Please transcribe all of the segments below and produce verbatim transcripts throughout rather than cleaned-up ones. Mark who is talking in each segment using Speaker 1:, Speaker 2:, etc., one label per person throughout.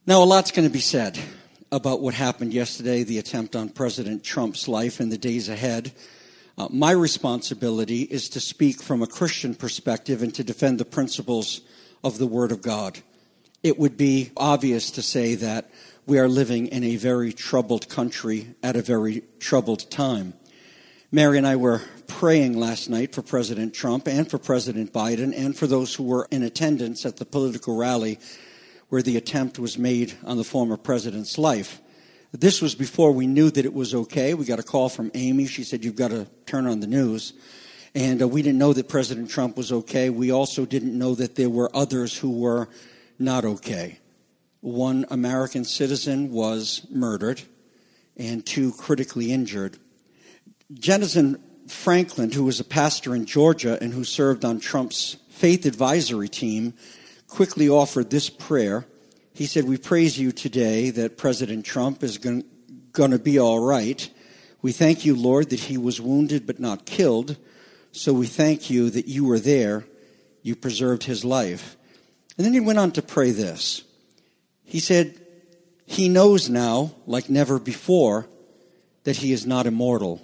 Speaker 1: Now, a lot's going to be said about what happened yesterday, the attempt on President Trump's life in the days ahead. Uh, my responsibility is to speak from a Christian perspective and to defend the principles of the Word of God. It would be obvious to say that we are living in a very troubled country at a very troubled time. Mary and I were praying last night for President Trump and for President Biden and for those who were in attendance at the political rally where the attempt was made on the former president's life. This was before we knew that it was okay. We got a call from Amy. She said, you've got to turn on the news. And uh, we didn't know that President Trump was okay. We also didn't know that there were others who were not okay. One American citizen was murdered and two critically injured. Jennison Franklin, who was a pastor in Georgia and who served on Trump's faith advisory team, quickly offered this prayer. He said, we praise you today that President Trump is going to be all right. We thank you, Lord, that he was wounded but not killed. So we thank you that you were there. You preserved his life. And then he went on to pray this. He said, he knows now, like never before, that he is not immortal.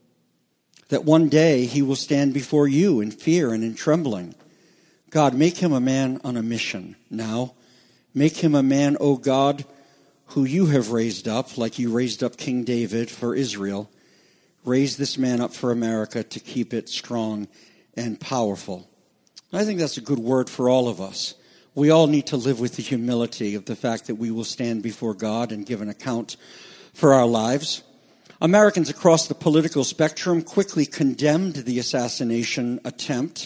Speaker 1: That one day he will stand before you in fear and in trembling. God, make him a man on a mission now. Make him a man, O God, who you have raised up, like you raised up King David for Israel. Raise this man up for America to keep it strong and powerful. I think that's a good word for all of us. We all need to live with the humility of the fact that we will stand before God and give an account for our lives. Americans across the political spectrum quickly condemned the assassination attempt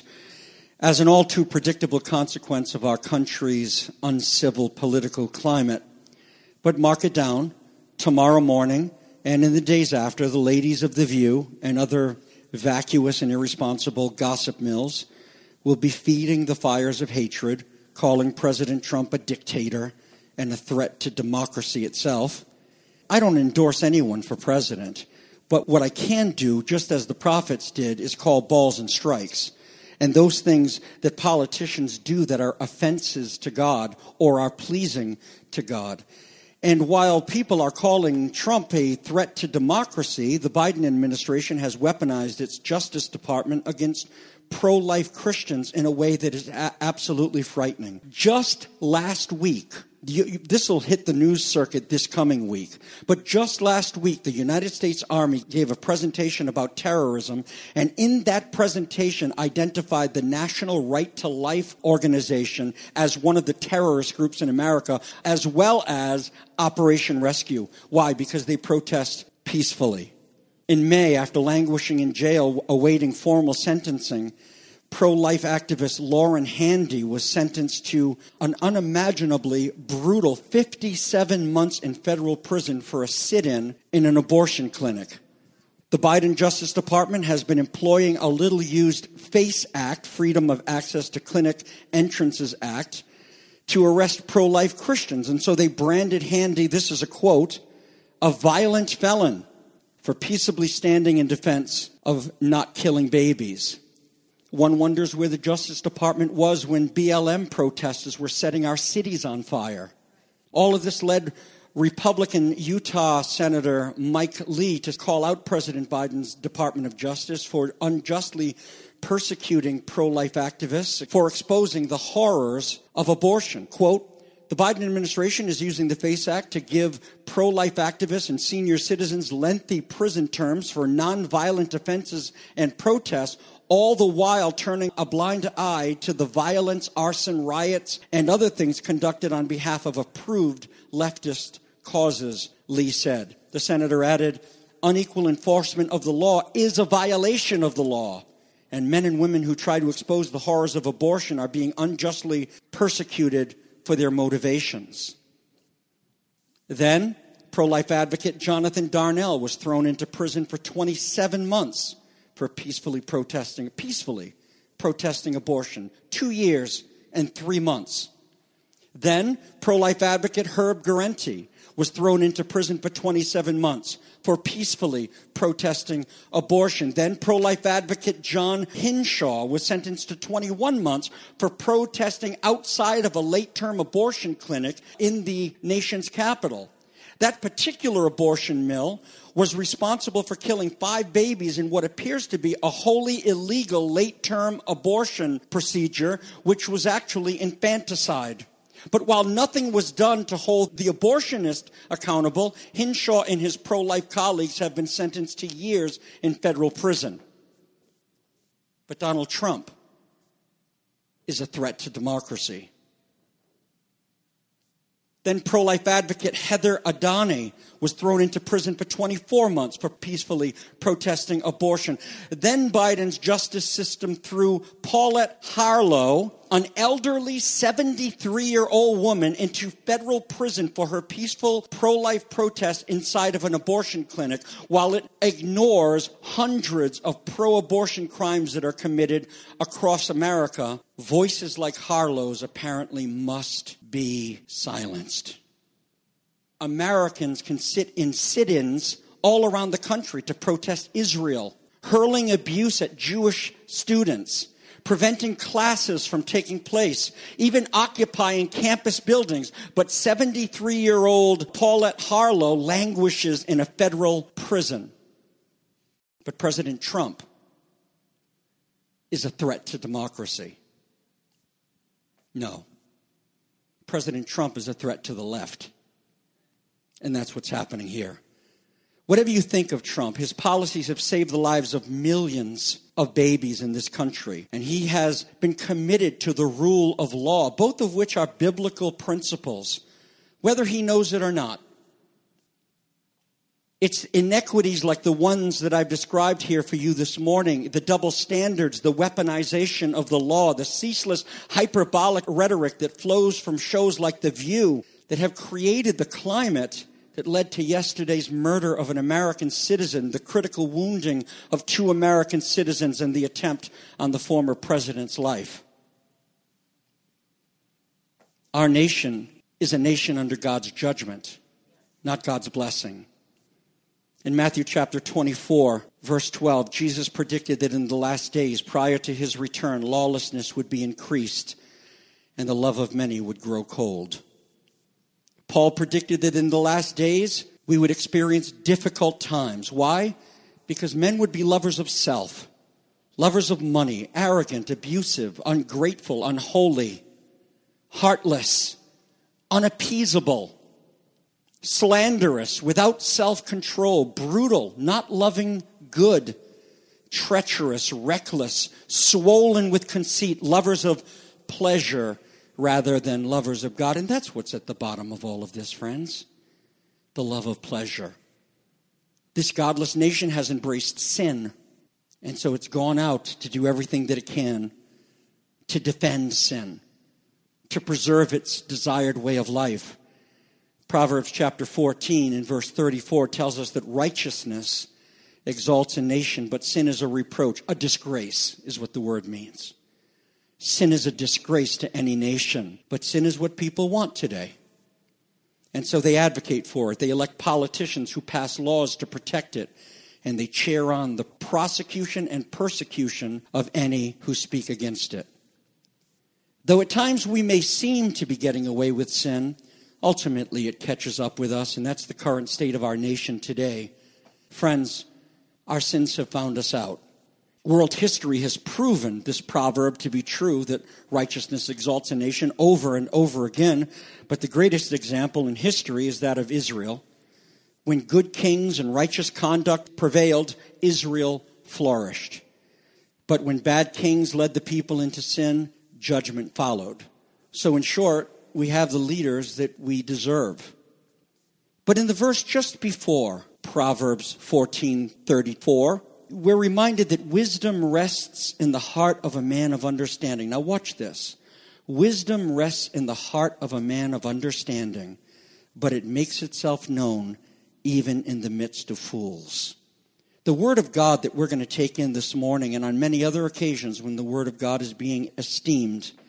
Speaker 1: as an all too predictable consequence of our country's uncivil political climate. But mark it down, tomorrow morning and in the days after, the ladies of The View and other vacuous and irresponsible gossip mills will be feeding the fires of hatred, calling President Trump a dictator and a threat to democracy itself. I don't endorse anyone for president, but what I can do, just as the prophets did, is call balls and strikes. And those things that politicians do that are offenses to God or are pleasing to God. And while people are calling Trump a threat to democracy, the Biden administration has weaponized its Justice Department against pro-life Christians in a way that is a- absolutely frightening. Just last week, this will hit the news circuit this coming week, but just last week, the United States Army gave a presentation about terrorism, and in that presentation identified the National Right to Life organization as one of the terrorist groups in America, as well as Operation Rescue. Why? Because they protest peacefully. In May, after languishing in jail awaiting formal sentencing, pro-life activist Lauren Handy was sentenced to an unimaginably brutal fifty-seven months in federal prison for a sit-in in an abortion clinic. The Biden Justice Department has been employing a little-used FACE Act, Freedom of Access to Clinic Entrances Act, to arrest pro-life Christians. And so they branded Handy, this is a quote, a violent felon for peaceably standing in defense of not killing babies. One wonders where the Justice Department was when B L M protesters were setting our cities on fire. All of this led Republican Utah Senator Mike Lee to call out President Biden's Department of Justice for unjustly persecuting pro-life activists, for exposing the horrors of abortion. Quote, the Biden administration is using the FACE Act to give pro-life activists and senior citizens lengthy prison terms for nonviolent offenses and protests, all the while turning a blind eye to the violence, arson, riots, and other things conducted on behalf of approved leftist causes, Lee said. The senator added, unequal enforcement of the law is a violation of the law, and men and women who try to expose the horrors of abortion are being unjustly persecuted for their motivations. Then, pro-life advocate Jonathan Darnell was thrown into prison for twenty-seven months for peacefully protesting, peacefully protesting abortion. Two years and three months. Then, pro-life advocate Herb Garenti was thrown into prison for twenty-seven months for peacefully protesting abortion. Then, pro-life advocate John Hinshaw was sentenced to twenty-one months for protesting outside of a late-term abortion clinic in the nation's capital. That particular abortion mill was responsible for killing five babies in what appears to be a wholly illegal late-term abortion procedure, which was actually infanticide. But while nothing was done to hold the abortionist accountable, Hinshaw and his pro-life colleagues have been sentenced to years in federal prison. But Donald Trump is a threat to democracy. Then pro-life advocate Heather Adani was thrown into prison for twenty-four months for peacefully protesting abortion. Then Biden's justice system threw Paulette Harlow, an elderly seventy-three-year-old woman, into federal prison for her peaceful pro-life protest inside of an abortion clinic, while it ignores hundreds of pro-abortion crimes that are committed across America. Voices like Harlow's apparently must be silenced. Americans can sit in sit-ins all around the country to protest Israel, hurling abuse at Jewish students, preventing classes from taking place, even occupying campus buildings. But seventy-three-year-old Paulette Harlow languishes in a federal prison. But President Trump is a threat to democracy. No. President Trump is a threat to the left. And that's what's happening here. Whatever you think of Trump, his policies have saved the lives of millions of babies in this country. And he has been committed to the rule of law, both of which are biblical principles, whether he knows it or not. It's inequities like the ones that I've described here for you this morning, the double standards, the weaponization of the law, the ceaseless hyperbolic rhetoric that flows from shows like The View that have created the climate that led to yesterday's murder of an American citizen, the critical wounding of two American citizens, and the attempt on the former president's life. Our nation is a nation under God's judgment, not God's blessing. In Matthew chapter twenty-four, verse twelve, Jesus predicted that in the last days, prior to his return, lawlessness would be increased and the love of many would grow cold. Paul predicted that in the last days, we would experience difficult times. Why? Because men would be lovers of self, lovers of money, arrogant, abusive, ungrateful, unholy, heartless, unappeasable, slanderous, without self-control, brutal, not loving good, treacherous, reckless, swollen with conceit, lovers of pleasure rather than lovers of God. And that's what's at the bottom of all of this, friends. The love of pleasure. This godless nation has embraced sin, and so it's gone out to do everything that it can to defend sin, to preserve its desired way of life. Proverbs chapter fourteen and verse thirty-four tells us that righteousness exalts a nation, but sin is a reproach. A disgrace is what the word means. Sin is a disgrace to any nation, but sin is what people want today. And so they advocate for it. They elect politicians who pass laws to protect it, and they cheer on the prosecution and persecution of any who speak against it. Though at times we may seem to be getting away with sin, ultimately it catches up with us, and that's the current state of our nation today. Friends, our sins have found us out. World history has proven this proverb to be true, that righteousness exalts a nation, over and over again. But the greatest example in history is that of Israel. When good kings and righteous conduct prevailed, Israel flourished. But when bad kings led the people into sin, judgment followed. So in short, we have the leaders that we deserve. But in the verse just before Proverbs fourteen thirty-four, we're reminded that wisdom rests in the heart of a man of understanding. Now watch this. Wisdom rests in the heart of a man of understanding, but it makes itself known even in the midst of fools. The Word of God that we're going to take in this morning, and on many other occasions when the Word of God is being esteemed,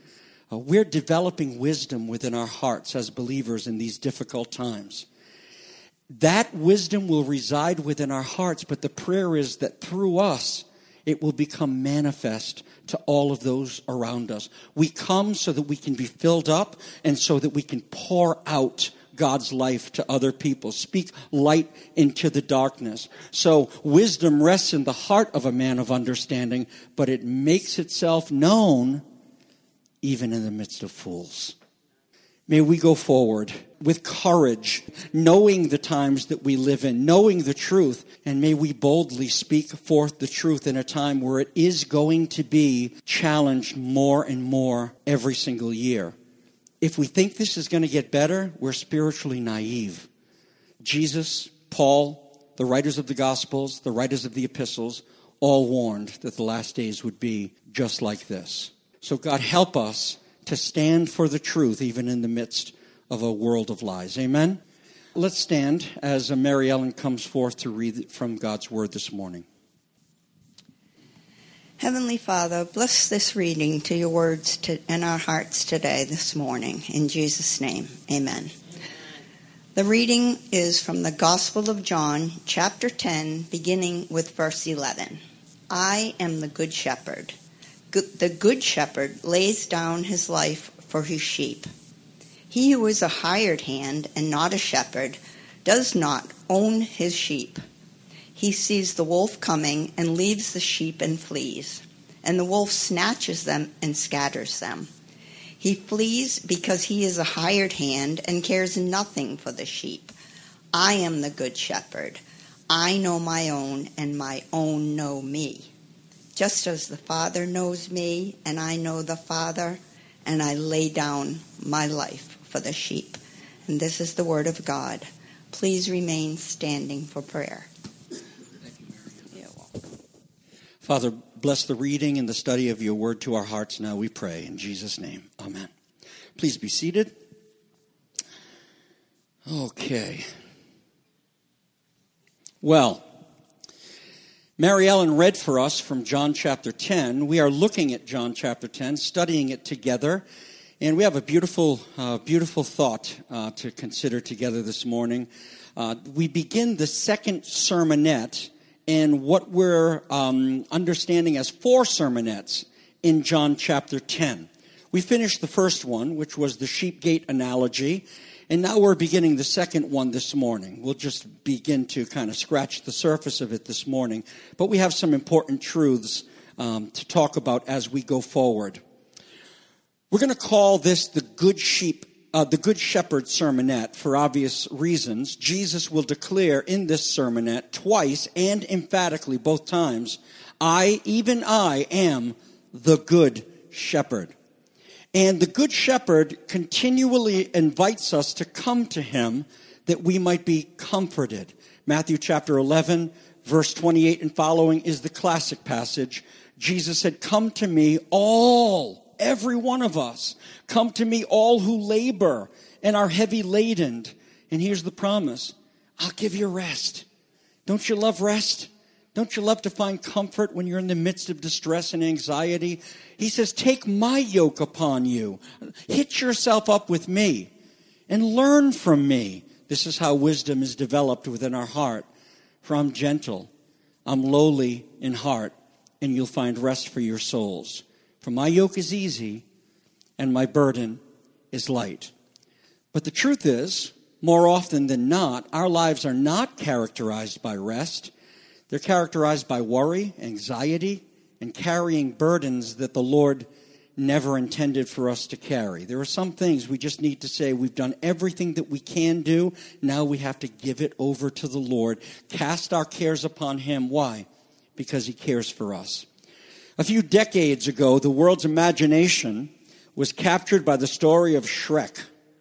Speaker 1: Uh, we're developing wisdom within our hearts as believers in these difficult times. That wisdom will reside within our hearts, but the prayer is that through us, it will become manifest to all of those around us. We come so that we can be filled up and so that we can pour out God's life to other people, speak light into the darkness. So wisdom rests in the heart of a man of understanding, but it makes itself known even in the midst of fools. May we go forward with courage, knowing the times that we live in, knowing the truth, and may we boldly speak forth the truth in a time where it is going to be challenged more and more every single year. If we think this is going to get better, we're spiritually naive. Jesus, Paul, the writers of the Gospels, the writers of the epistles, all warned that the last days would be just like this. So God, help us to stand for the truth even in the midst of a world of lies. Amen? Let's stand as Mary Ellen comes forth to read from God's Word this morning.
Speaker 2: Heavenly Father, bless this reading to your words to, in our hearts today, this morning. In Jesus' name, amen. The reading is from the Gospel of John, chapter ten, beginning with verse eleven. I am the good shepherd. The good shepherd lays down his life for his sheep. He who is a hired hand and not a shepherd does not own his sheep. He sees the wolf coming and leaves the sheep and flees, and the wolf snatches them and scatters them. He flees because he is a hired hand and cares nothing for the sheep. I am the good shepherd. I know my own, and my own know me. Just as the Father knows me, and I know the Father, and I lay down my life for the sheep. And this is the word of God. Please remain standing for prayer.
Speaker 1: Thank you, Mary. You're welcome. Father, bless the reading and the study of your word to our hearts now, we pray. In Jesus' name, amen. Please be seated. Okay. Well, Mary Ellen read for us from John chapter ten. We are looking at John chapter ten, studying it together. And we have a beautiful, uh, beautiful thought uh, to consider together this morning. Uh, we begin the second sermonette and what we're um, understanding as four sermonettes in John chapter ten. We finished the first one, which was the sheep gate analogy. And now we're beginning the second one this morning. We'll just begin to kind of scratch the surface of it this morning. But we have some important truths um, to talk about as we go forward. We're going to call this the Good Sheep, uh, the Good Shepherd sermonette for obvious reasons. Jesus will declare in this sermonette twice and emphatically both times, I, even I, am the Good Shepherd. And the Good Shepherd continually invites us to come to him that we might be comforted. Matthew chapter eleven, verse twenty-eight and following is the classic passage. Jesus said, come to me all, every one of us. Come to me all who labor and are heavy laden. And here's the promise. I'll give you rest. Don't you love rest? Don't you love to find comfort when you're in the midst of distress and anxiety? He says, take my yoke upon you. Hitch yourself up with me and learn from me. This is how wisdom is developed within our heart. For I'm gentle, I'm lowly in heart, and you'll find rest for your souls. For my yoke is easy and my burden is light. But the truth is, more often than not, our lives are not characterized by rest. They're characterized by worry, anxiety, and carrying burdens that the Lord never intended for us to carry. There are some things we just need to say, we've done everything that we can do. Now we have to give it over to the Lord. Cast our cares upon him. Why? Because he cares for us. A few decades ago, the world's imagination was captured by the story of Shrek.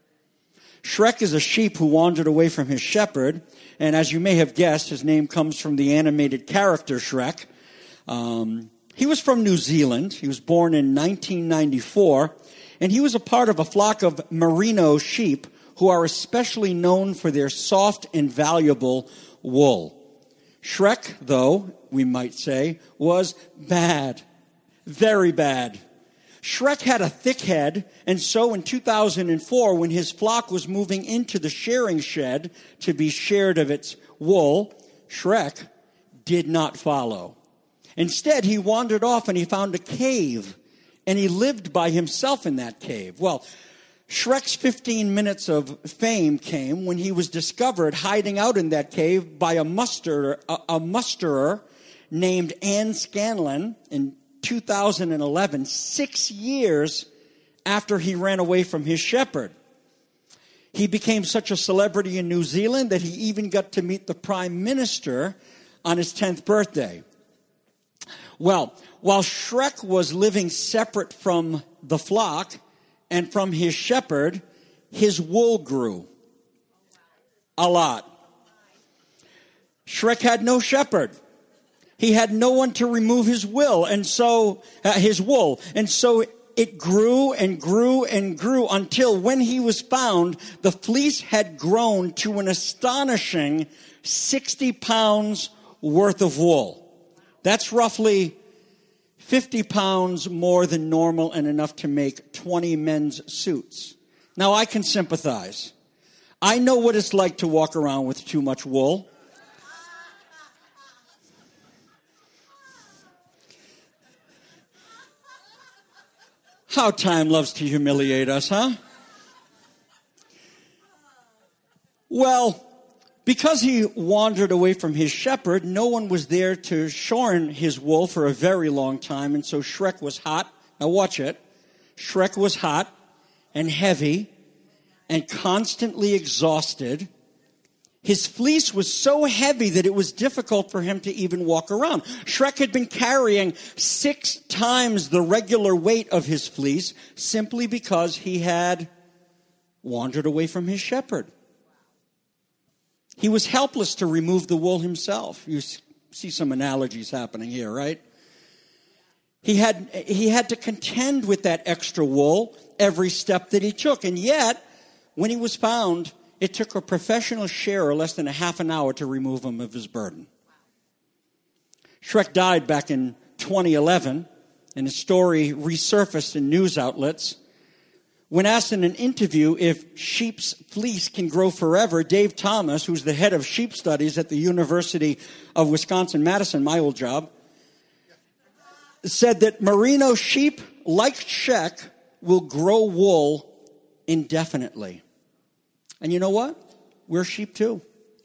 Speaker 1: Shrek is a sheep who wandered away from his shepherd. And as you may have guessed, his name comes from the animated character Shrek. Um, he was from New Zealand. He was born in nineteen ninety-four. And he was a part of a flock of merino sheep who are especially known for their soft and valuable wool. Shrek, though, we might say, was bad. Very bad. Shrek had a thick head, and so in two thousand four, when his flock was moving into the shearing shed to be shared of its wool, Shrek did not follow. Instead, he wandered off and he found a cave, and he lived by himself in that cave. Well, Shrek's fifteen minutes of fame came when he was discovered hiding out in that cave by a musterer, a, a musterer named Anne Scanlon in two thousand eleven, six years after he ran away from his shepherd. He became such a celebrity in New Zealand that he even got to meet the Prime Minister on his tenth birthday. Well, while Shrek was living separate from the flock and from his shepherd, his wool grew a lot. Shrek had no shepherd. He had no one to remove his will, and so uh, his wool, and so it grew and grew and grew until when he was found, the fleece had grown to an astonishing sixty pounds worth of wool. That's roughly fifty pounds more than normal and enough to make twenty men's suits. Now, I can sympathize. I know what it's like to walk around with too much wool. How time loves to humiliate us, huh? Well, because he wandered away from his shepherd, no one was there to shorn his wool for a very long time, and so Shrek was hot. Now watch it. Shrek was hot and heavy and constantly exhausted. His fleece was so heavy that it was difficult for him to even walk around. Shrek had been carrying six times the regular weight of his fleece simply because he had wandered away from his shepherd. He was helpless to remove the wool himself. You see some analogies happening here, right? He had, he had to contend with that extra wool every step that he took. And yet, when he was found, it took a professional shearer less than a half an hour to remove him of his burden. Shrek died back in twenty eleven, and his story resurfaced in news outlets. When asked in an interview if sheep's fleece can grow forever, Dave Thomas, who's the head of sheep studies at the University of Wisconsin-Madison, my old job, said that merino sheep, like Shrek, will grow wool indefinitely. And you know what? We're sheep too.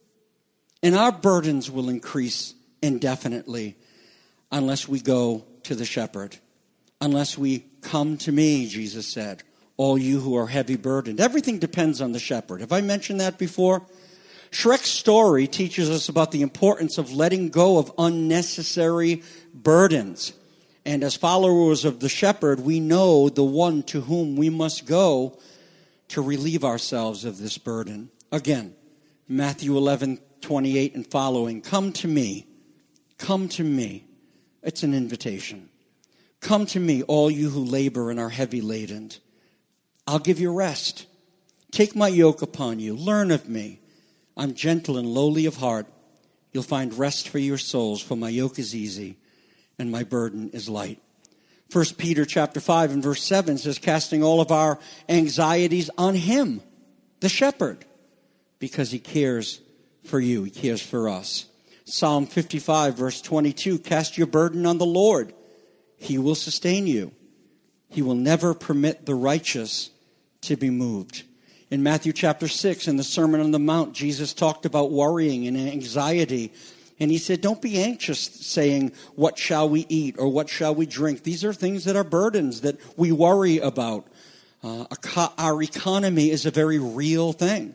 Speaker 1: And our burdens will increase indefinitely unless we go to the shepherd. Unless we come to me, Jesus said, all you who are heavy burdened. Everything depends on the shepherd. Have I mentioned that before? Shrek's story teaches us about the importance of letting go of unnecessary burdens. And as followers of the shepherd, we know the one to whom we must go to relieve ourselves of this burden. Again, Matthew eleven twenty-eight and following. Come to me. Come to me. It's an invitation. Come to me, all you who labor and are heavy laden. I'll give you rest. Take my yoke upon you. Learn of me. I'm gentle and lowly of heart. You'll find rest for your souls, for my yoke is easy and my burden is light. First Peter chapter five and verse seven says, casting all of our anxieties on him, the shepherd, because he cares for you. He cares for us. Psalm fifty-five verse twenty-two, cast your burden on the Lord. He will sustain you. He will never permit the righteous to be moved. In Matthew chapter six, in the Sermon on the Mount, Jesus talked about worrying and anxiety. And he said, don't be anxious saying, what shall we eat or what shall we drink? These are things that are burdens that we worry about. Uh, our economy is a very real thing.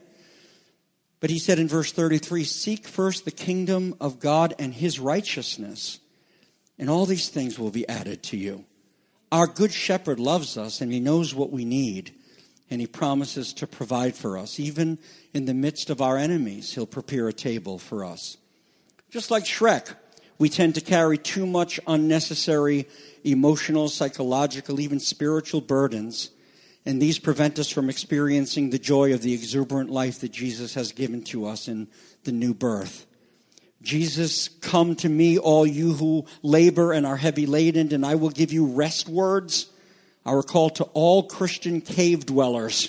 Speaker 1: But he said in verse thirty-three, seek first the kingdom of God and his righteousness, and all these things will be added to you. Our good shepherd loves us, and he knows what we need, and he promises to provide for us. Even in the midst of our enemies, he'll prepare a table for us. Just like Shrek, we tend to carry too much unnecessary emotional, psychological, even spiritual burdens, and these prevent us from experiencing the joy of the exuberant life that Jesus has given to us in the new birth. Jesus, come to me, all you who labor and are heavy laden, and I will give you rest words. our call to all Christian cave dwellers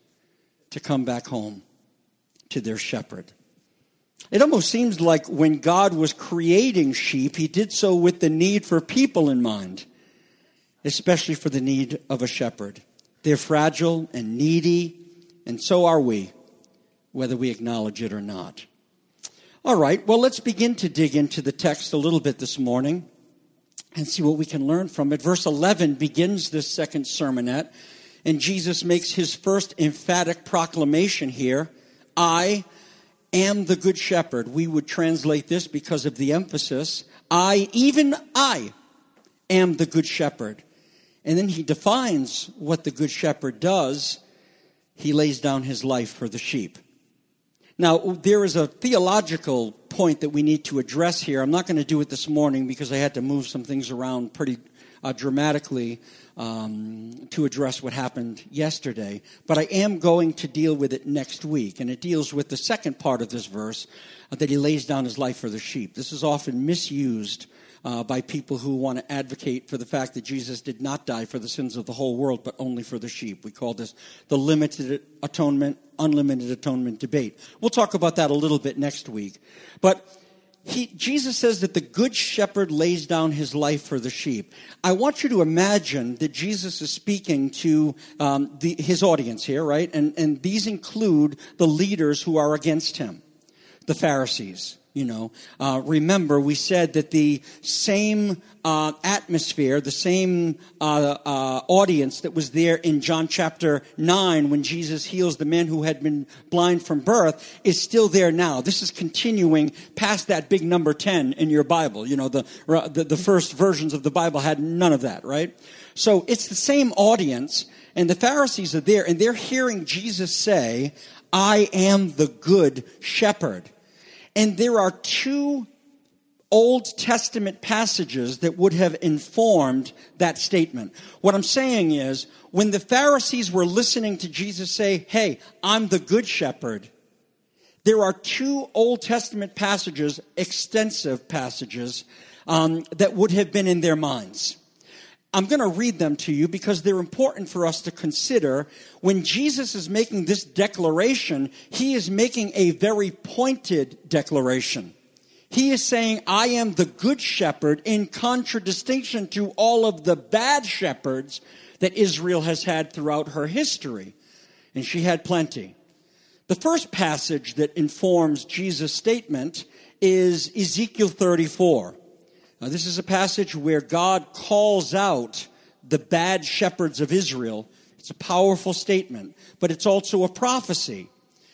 Speaker 1: to come back home to their shepherd. It almost seems like when God was creating sheep, he did so with the need for people in mind, especially for the need of a shepherd. They're fragile and needy, and so are we, whether we acknowledge it or not. All right, well, let's begin to dig into the text a little bit this morning and see what we can learn from it. Verse eleven begins this second sermonette, and Jesus makes his first emphatic proclamation here. I am the good shepherd. We would translate this because of the emphasis. I, even I, am the good shepherd. And then he defines what the good shepherd does. He lays down his life for the sheep. Now, there is a theological point that we need to address here. I'm not going to do it this morning because I had to move some things around pretty uh, dramatically um, to address what happened yesterday. But I am going to deal with it next week. And it deals with the second part of this verse, uh, that he lays down his life for the sheep. This is often misused Uh, by people who want to advocate for the fact that Jesus did not die for the sins of the whole world, but only for the sheep. We call this the limited atonement, unlimited atonement debate. We'll talk about that a little bit next week. But he, Jesus says that the good shepherd lays down his life for the sheep. I want you to imagine that Jesus is speaking to um, the, his audience here, right? And, and these include the leaders who are against him, the Pharisees. You know, uh, remember we said that the same uh, atmosphere, the same uh, uh, audience that was there in John chapter nine when Jesus heals the man who had been blind from birth is still there now. This is continuing past that big number ten in your Bible. You know, the, the, the first versions of the Bible had none of that, right? So it's the same audience, and the Pharisees are there, and they're hearing Jesus say, I am the good shepherd. And there are two Old Testament passages that would have informed that statement. What I'm saying is, when the Pharisees were listening to Jesus say, hey, I'm the good shepherd, there are two Old Testament passages, extensive passages, um, that would have been in their minds. I'm going to read them to you because they're important for us to consider. When Jesus is making this declaration, he is making a very pointed declaration. He is saying, I am the good shepherd, in contradistinction to all of the bad shepherds that Israel has had throughout her history. And she had plenty. The first passage that informs Jesus' statement is Ezekiel thirty-four. Now, this is a passage where God calls out the bad shepherds of Israel. It's a powerful statement, but it's also a prophecy.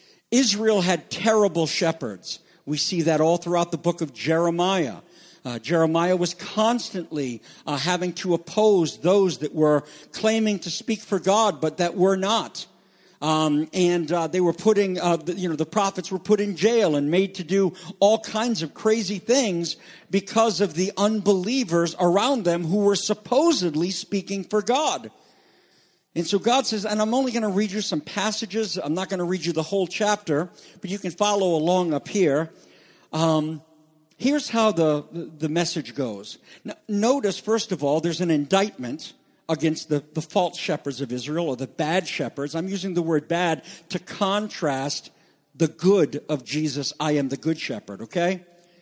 Speaker 1: Israel had terrible shepherds. We see that all throughout the book of Jeremiah. Uh, Jeremiah was constantly uh, having to oppose those that were claiming to speak for God, but that were not. Um, and uh, they were putting, uh, the, you know, the prophets were put in jail and made to do all kinds of crazy things because of the unbelievers around them who were supposedly speaking for God. And so God says, and I'm only going to read you some passages. I'm not going to read you the whole chapter, but you can follow along up here. Um, here's how the, the message goes. Now, notice, first of all, there's an indictment against the, the false shepherds of Israel, or the bad shepherds. I'm using the word bad to contrast the good of Jesus. I am the good shepherd, okay?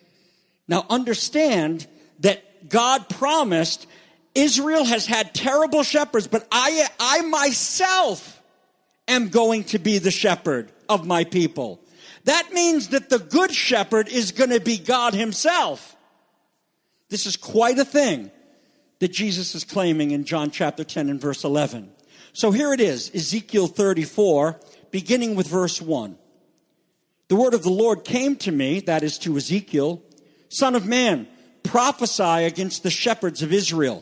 Speaker 1: Now understand that God promised Israel has had terrible shepherds, but I, I myself am going to be the shepherd of my people. That means that the good shepherd is going to be God himself. This is quite a thing that Jesus is claiming in John chapter ten and verse eleven. So here it is, Ezekiel thirty-four, beginning with verse one. The word of the Lord came to me, that is to Ezekiel, Son of man, prophesy against the shepherds of Israel.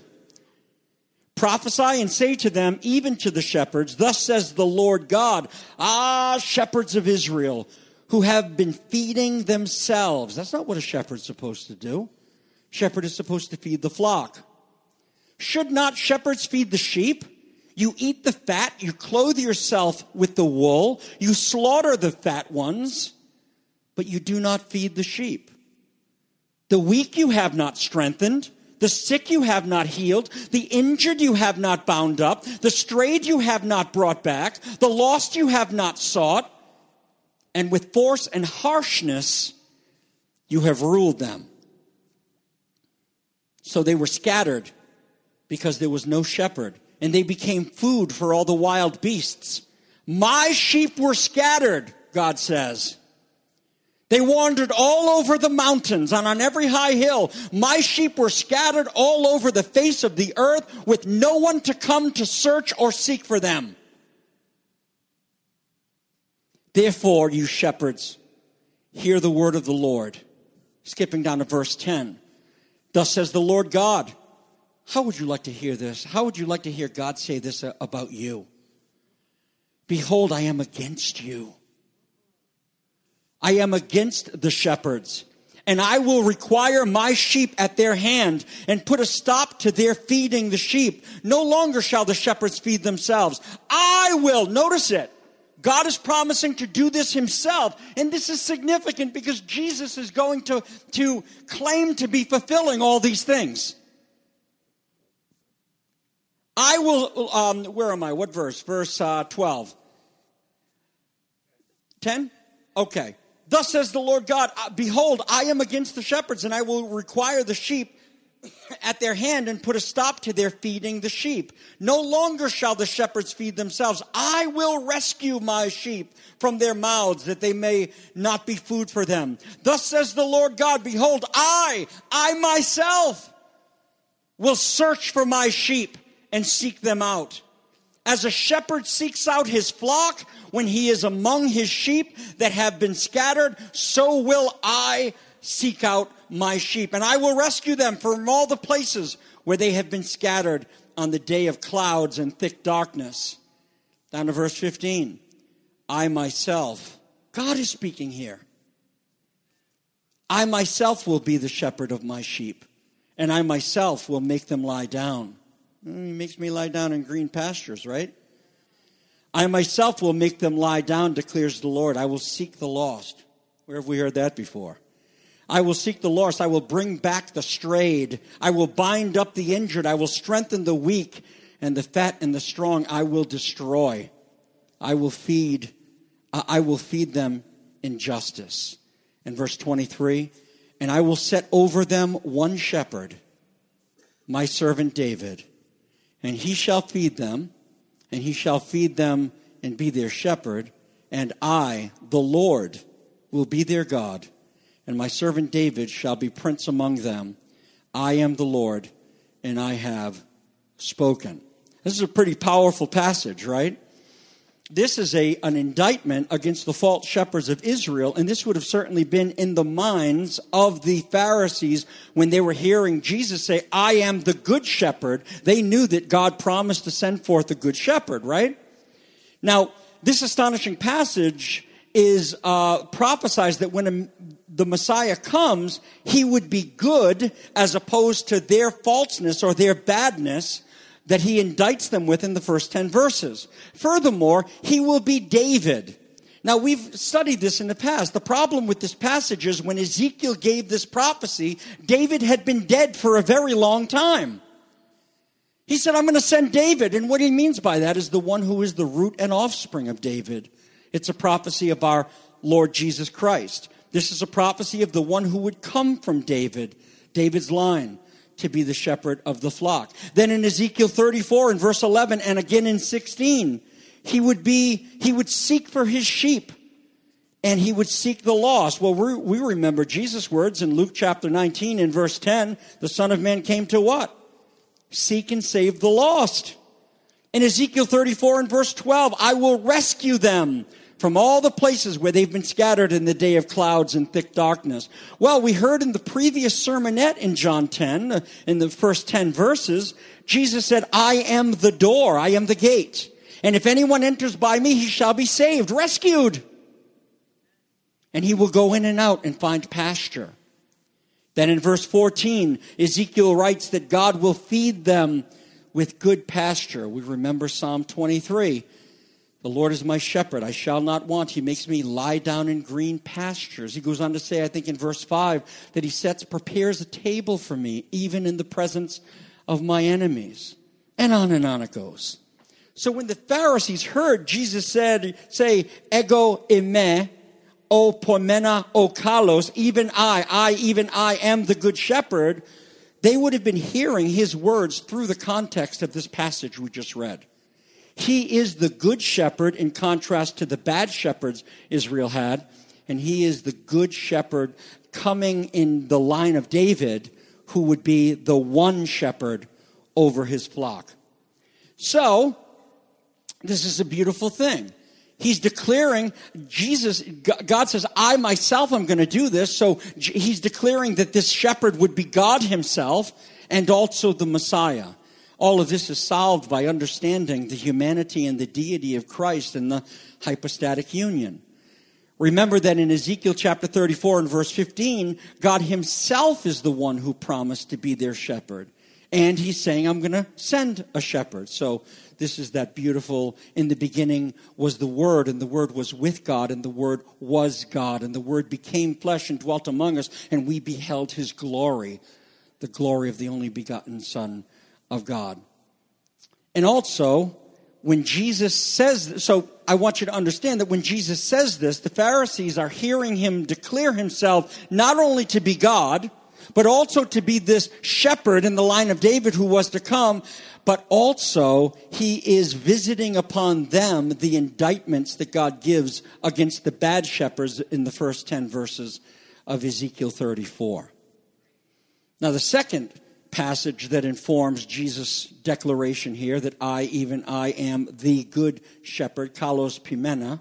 Speaker 1: Prophesy and say to them, even to the shepherds, thus says the Lord God, ah, shepherds of Israel, who have been feeding themselves. That's not what a shepherd's supposed to do. Shepherd is supposed to feed the flock. Should not shepherds feed the sheep? You eat the fat, you clothe yourself with the wool, you slaughter the fat ones, but you do not feed the sheep. The weak you have not strengthened, the The sick you have not healed. The injured you have not bound up. The strayed you have not brought back. The lost you have not sought. And with force and harshness you have ruled them. So they were scattered because there was no shepherd. And they became food for all the wild beasts. My sheep were scattered, God says. They wandered all over the mountains and on every high hill. My sheep were scattered all over the face of the earth with no one to come to search or seek for them. Therefore, you shepherds, hear the word of the Lord. Skipping down to verse ten. Thus says the Lord God. How would you like to hear this? How would you like to hear God say this about you? Behold, I am against you. I am against the shepherds, and I will require my sheep at their hand and put a stop to their feeding the sheep. No longer shall the shepherds feed themselves. I will, notice it. God is promising to do this himself, and this is significant because Jesus is going to, to claim to be fulfilling all these things. I will, um, where am I? What verse? Verse uh, twelve. ten? Okay. Thus says the Lord God, behold, I am against the shepherds, and I will require the sheep at their hand and put a stop to their feeding the sheep. No longer shall the shepherds feed themselves. I will rescue my sheep from their mouths, that they may not be food for them. Thus says the Lord God, behold, I, I myself will search for my sheep and seek them out. As a shepherd seeks out his flock when he is among his sheep that have been scattered, so will I seek out my sheep. And I will rescue them from all the places where they have been scattered on the day of clouds and thick darkness. Down to verse fifteen. I myself, God is speaking here. I myself will be the shepherd of my sheep, and I myself will make them lie down. He makes me lie down in green pastures, right? I myself will make them lie down, declares the Lord. I will seek the lost. Where have we heard that before? I will seek the lost. I will bring back the strayed. I will bind up the injured. I will strengthen the weak, and the fat and the strong I will destroy. I will feed, I will feed them in justice. And verse twenty-three, and I will set over them one shepherd, my servant David. And he shall feed them, and he shall feed them and be their shepherd. And I, the Lord, will be their God. And my servant David shall be prince among them. I am the Lord, and I have spoken. This is a pretty powerful passage, right? This is a, an indictment against the false shepherds of Israel, and this would have certainly been in the minds of the Pharisees when they were hearing Jesus say, I am the good shepherd. They knew that God promised to send forth a good shepherd, right? Now, this astonishing passage is uh, prophesies that when a, the Messiah comes, he would be good as opposed to their falseness or their badness that he indicts them with in the first ten verses. Furthermore, he will be David. Now, we've studied this in the past. The problem with this passage is when Ezekiel gave this prophecy, David had been dead for a very long time. He said, I'm going to send David. And what he means by that is the one who is the root and offspring of David. It's a prophecy of our Lord Jesus Christ. This is a prophecy of the one who would come from David, David's line, to be the shepherd of the flock. Then in Ezekiel thirty-four in verse eleven and again in sixteen, he would be, he would seek for his sheep and he would seek the lost. Well, we, we remember Jesus' words in Luke chapter nineteen in verse ten, the Son of Man came to what? Seek and save the lost. In Ezekiel thirty-four in verse twelve, I will rescue them from all the places where they've been scattered in the day of clouds and thick darkness. Well, we heard in the previous sermonette in John ten, uh, in the first ten verses, Jesus said, I am the door, I am the gate. And if anyone enters by me, he shall be saved, rescued. And he will go in and out and find pasture. Then in verse fourteen, Ezekiel writes that God will feed them with good pasture. We remember Psalm twenty-three. The Lord is my shepherd, I shall not want. He makes me lie down in green pastures. He goes on to say, I think in verse five, that he sets, prepares a table for me, even in the presence of my enemies. And on and on it goes. So when the Pharisees heard Jesus said, say, ego eime, o pormena o kalos, even I, I, even I am the good shepherd, they would have been hearing his words through the context of this passage we just read. He is the good shepherd in contrast to the bad shepherds Israel had. And he is the good shepherd coming in the line of David, who would be the one shepherd over his flock. So, this is a beautiful thing. He's declaring, Jesus, God says, I myself am going to do this. So he's declaring that this shepherd would be God himself and also the Messiah. All of this is solved by understanding the humanity and the deity of Christ and the hypostatic union. Remember that in Ezekiel chapter thirty-four and verse fifteen, God himself is the one who promised to be their shepherd. And he's saying, I'm going to send a shepherd. So this is that beautiful, in the beginning was the Word, and the Word was with God, and the Word was God. And the Word became flesh and dwelt among us, and we beheld his glory, the glory of the only begotten Son of God. And also, when Jesus says, so I want you to understand that when Jesus says this, the Pharisees are hearing him declare himself not only to be God, but also to be this shepherd in the line of David who was to come, but also he is visiting upon them the indictments that God gives against the bad shepherds in the first ten verses of Ezekiel thirty-four. Now, the second passage that informs Jesus' declaration here, that I, even I, am the good shepherd, kalos pimena,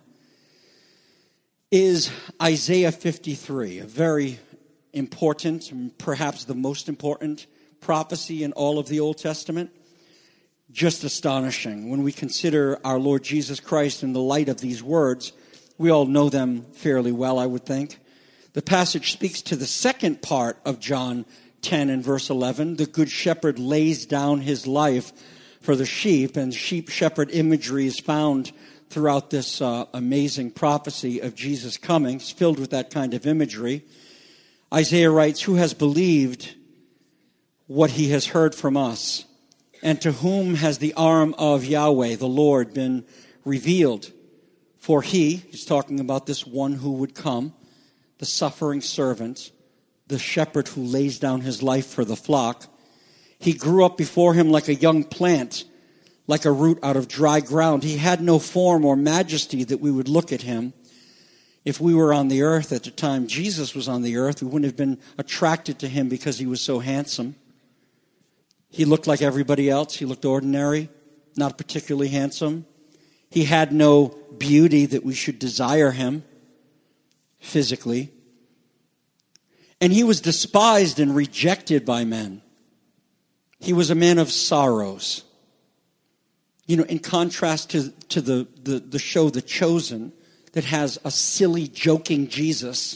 Speaker 1: is Isaiah fifty-three, a very important, perhaps the most important prophecy in all of the Old Testament. Just astonishing. When we consider our Lord Jesus Christ in the light of these words, we all know them fairly well, I would think. The passage speaks to the second part of John ten and verse eleven. The good shepherd lays down his life for the sheep, and sheep shepherd imagery is found throughout this uh, amazing prophecy of Jesus coming. It's filled with that kind of imagery. Isaiah writes, who has believed what he has heard from us? And to whom has the arm of Yahweh, the Lord, been revealed? For he, he's talking about this one who would come, the suffering servant, the shepherd who lays down his life for the flock. He grew up before him like a young plant, like a root out of dry ground. He had no form or majesty that we would look at him. If we were on the earth at the time Jesus was on the earth, we wouldn't have been attracted to him because he was so handsome. He looked like everybody else. He looked ordinary, not particularly handsome. He had no beauty that we should desire him physically. And he was despised and rejected by men. He was a man of sorrows. You know, in contrast to, to the, the, the show The Chosen, that has a silly, joking Jesus.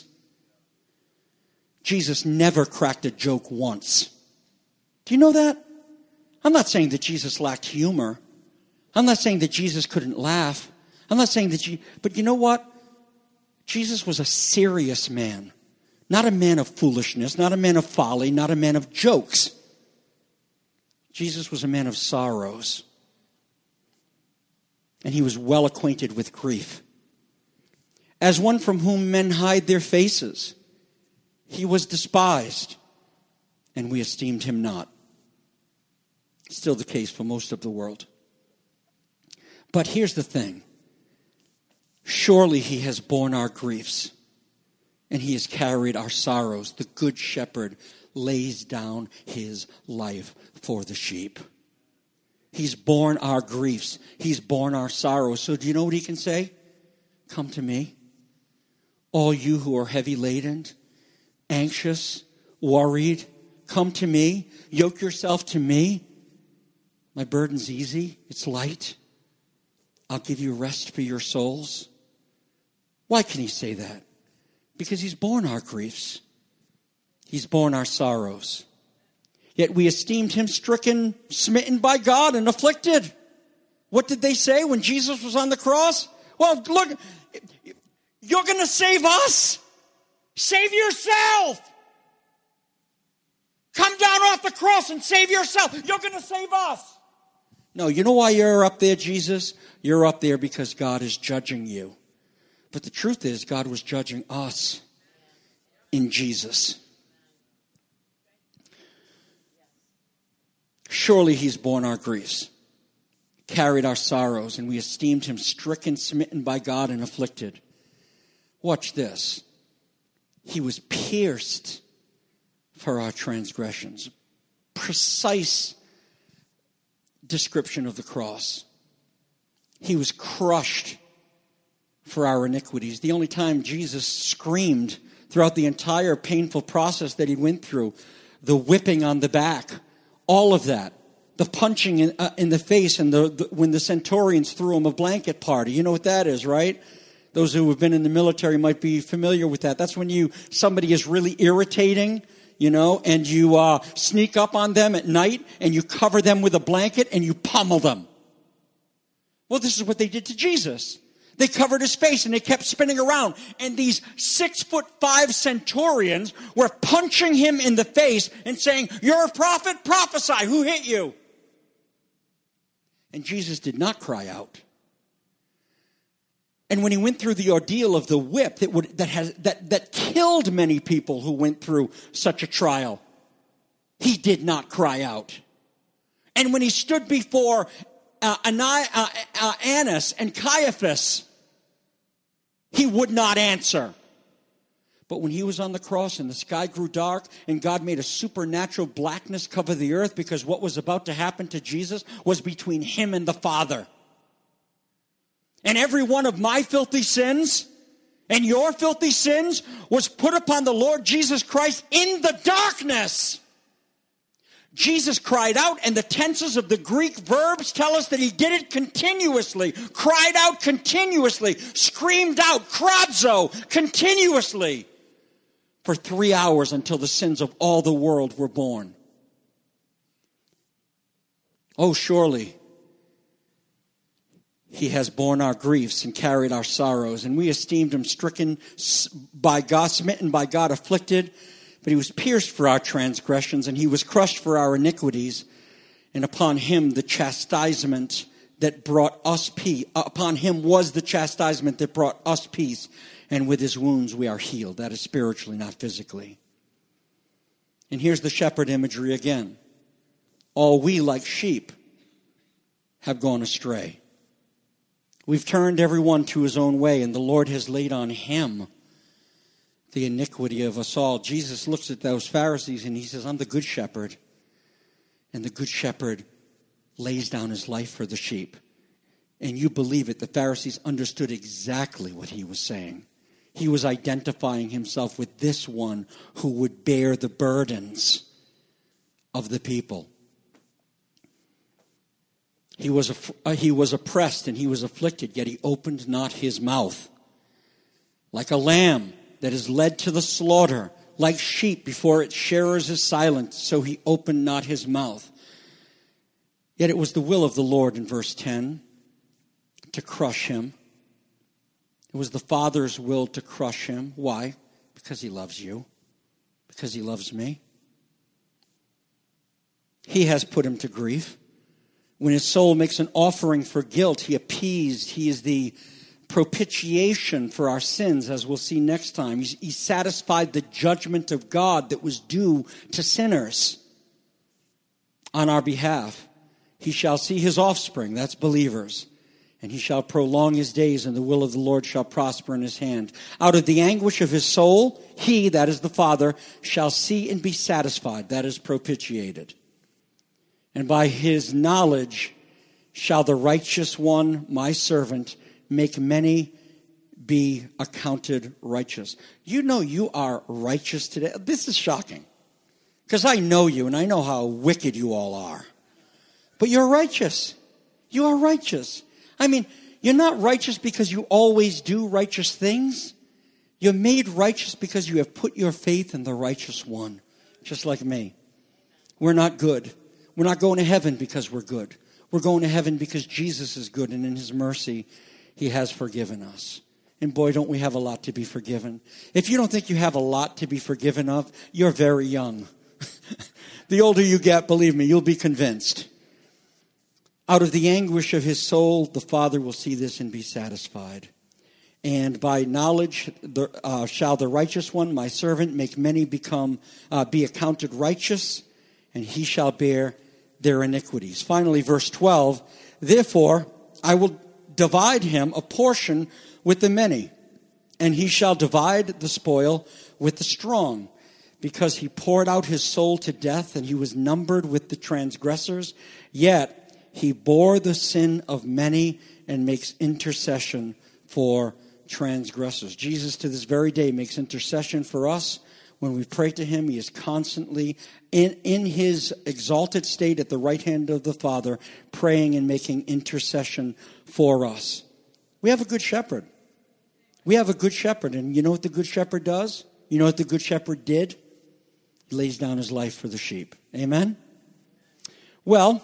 Speaker 1: Jesus never cracked a joke once. Do you know that? I'm not saying that Jesus lacked humor. I'm not saying that Jesus couldn't laugh. I'm not saying that you, but you know what? Jesus was a serious man. Not a man of foolishness, not a man of folly, not a man of jokes. Jesus was a man of sorrows. And he was well acquainted with grief. As one from whom men hide their faces, he was despised, and we esteemed him not. Still the case for most of the world. But here's the thing. Surely he has borne our griefs, and he has carried our sorrows. The good shepherd lays down his life for the sheep. He's borne our griefs. He's borne our sorrows. So do you know what he can say? Come to me. All you who are heavy laden, anxious, worried, come to me. Yoke yourself to me. My burden's easy. It's light. I'll give you rest for your souls. Why can he say that? Because he's borne our griefs. He's borne our sorrows. Yet we esteemed him stricken, smitten by God, and afflicted. What did they say when Jesus was on the cross? Well, look, you're going to save us? Save yourself. Come down off the cross and save yourself. You're going to save us. No, you know why you're up there, Jesus? You're up there because God is judging you. But the truth is, God was judging us in Jesus. Surely he's borne our griefs, carried our sorrows, and we esteemed him stricken, smitten by God, and afflicted. Watch this. He was pierced for our transgressions. Precise description of the cross. He was crushed for our iniquities. The only time Jesus screamed throughout the entire painful process that he went through, the whipping on the back, all of that, the punching in, uh, in the face, and the, the when the centurions threw him a blanket party. You know what that is, right? Those who have been in the military might be familiar with that. That's when you somebody is really irritating, you know, and you uh, sneak up on them at night and you cover them with a blanket and you pummel them. Well, this is what they did to Jesus. They covered his face and they kept spinning around. And these six foot five centurions were punching him in the face and saying, "You're a prophet, prophesy, who hit you?" And Jesus did not cry out. And when he went through the ordeal of the whip that would that has that, that killed many people who went through such a trial, he did not cry out. And when he stood before uh, Ani- uh, uh, Annas and Caiaphas, he would not answer. But when he was on the cross and the sky grew dark and God made a supernatural blackness cover the earth because what was about to happen to Jesus was between him and the Father. And every one of my filthy sins and your filthy sins was put upon the Lord Jesus Christ in the darkness. Jesus cried out, and the tenses of the Greek verbs tell us that he did it continuously, cried out continuously, screamed out, kradzo, continuously, for three hours until the sins of all the world were borne. Oh, surely he has borne our griefs and carried our sorrows, and we esteemed him stricken by God, smitten by God, afflicted. But he was pierced for our transgressions, and he was crushed for our iniquities. And upon him the chastisement that brought us peace. Upon him was the chastisement that brought us peace. And with his wounds we are healed. That is spiritually, not physically. And here's the shepherd imagery again. All we like sheep have gone astray. We've turned everyone to his own way, and the Lord has laid on him the iniquity of us all. Jesus looks at those Pharisees and he says, "I'm the good shepherd." And the good shepherd lays down his life for the sheep. And you believe it, the Pharisees understood exactly what he was saying. He was identifying himself with this one who would bear the burdens of the people. He was, uh, he was oppressed and he was afflicted, yet he opened not his mouth. Like a lamb that is led to the slaughter, like sheep before its shearers is silent, so he opened not his mouth. Yet it was the will of the Lord, in verse ten, to crush him. It was the Father's will to crush him. Why? Because he loves you. Because he loves me. He has put him to grief. When his soul makes an offering for guilt, he appeased. He is the propitiation for our sins, as we'll see next time. He, he satisfied the judgment of God that was due to sinners on our behalf. He shall see his offspring, that's believers, and he shall prolong his days, and the will of the Lord shall prosper in his hand. Out of the anguish of his soul, he, that is the Father, shall see and be satisfied, that is propitiated. And by his knowledge shall the righteous one, my servant, make many be accounted righteous. You know you are righteous today. This is shocking. Because I know you and I know how wicked you all are. But you're righteous. You are righteous. I mean, you're not righteous because you always do righteous things. You're made righteous because you have put your faith in the righteous one. Just like me. We're not good. We're not going to heaven because we're good. We're going to heaven because Jesus is good, and in his mercy, he has forgiven us. And boy, don't we have a lot to be forgiven. If you don't think you have a lot to be forgiven of, you're very young. The older you get, believe me, you'll be convinced. Out of the anguish of his soul, the Father will see this and be satisfied. And by knowledge the, uh, shall the righteous one, my servant, make many become uh, be accounted righteous, and he shall bear their iniquities. Finally, verse twelve, therefore I will divide him a portion with the many, and he shall divide the spoil with the strong, because he poured out his soul to death, and he was numbered with the transgressors, yet he bore the sin of many and makes intercession for transgressors. Jesus to this very day makes intercession for us. When we pray to him, he is constantly in, in his exalted state at the right hand of the Father, praying and making intercession for us. We have a good shepherd. We have a good shepherd. And you know what the good shepherd does? You know what the good shepherd did? He lays down his life for the sheep. Amen? Well,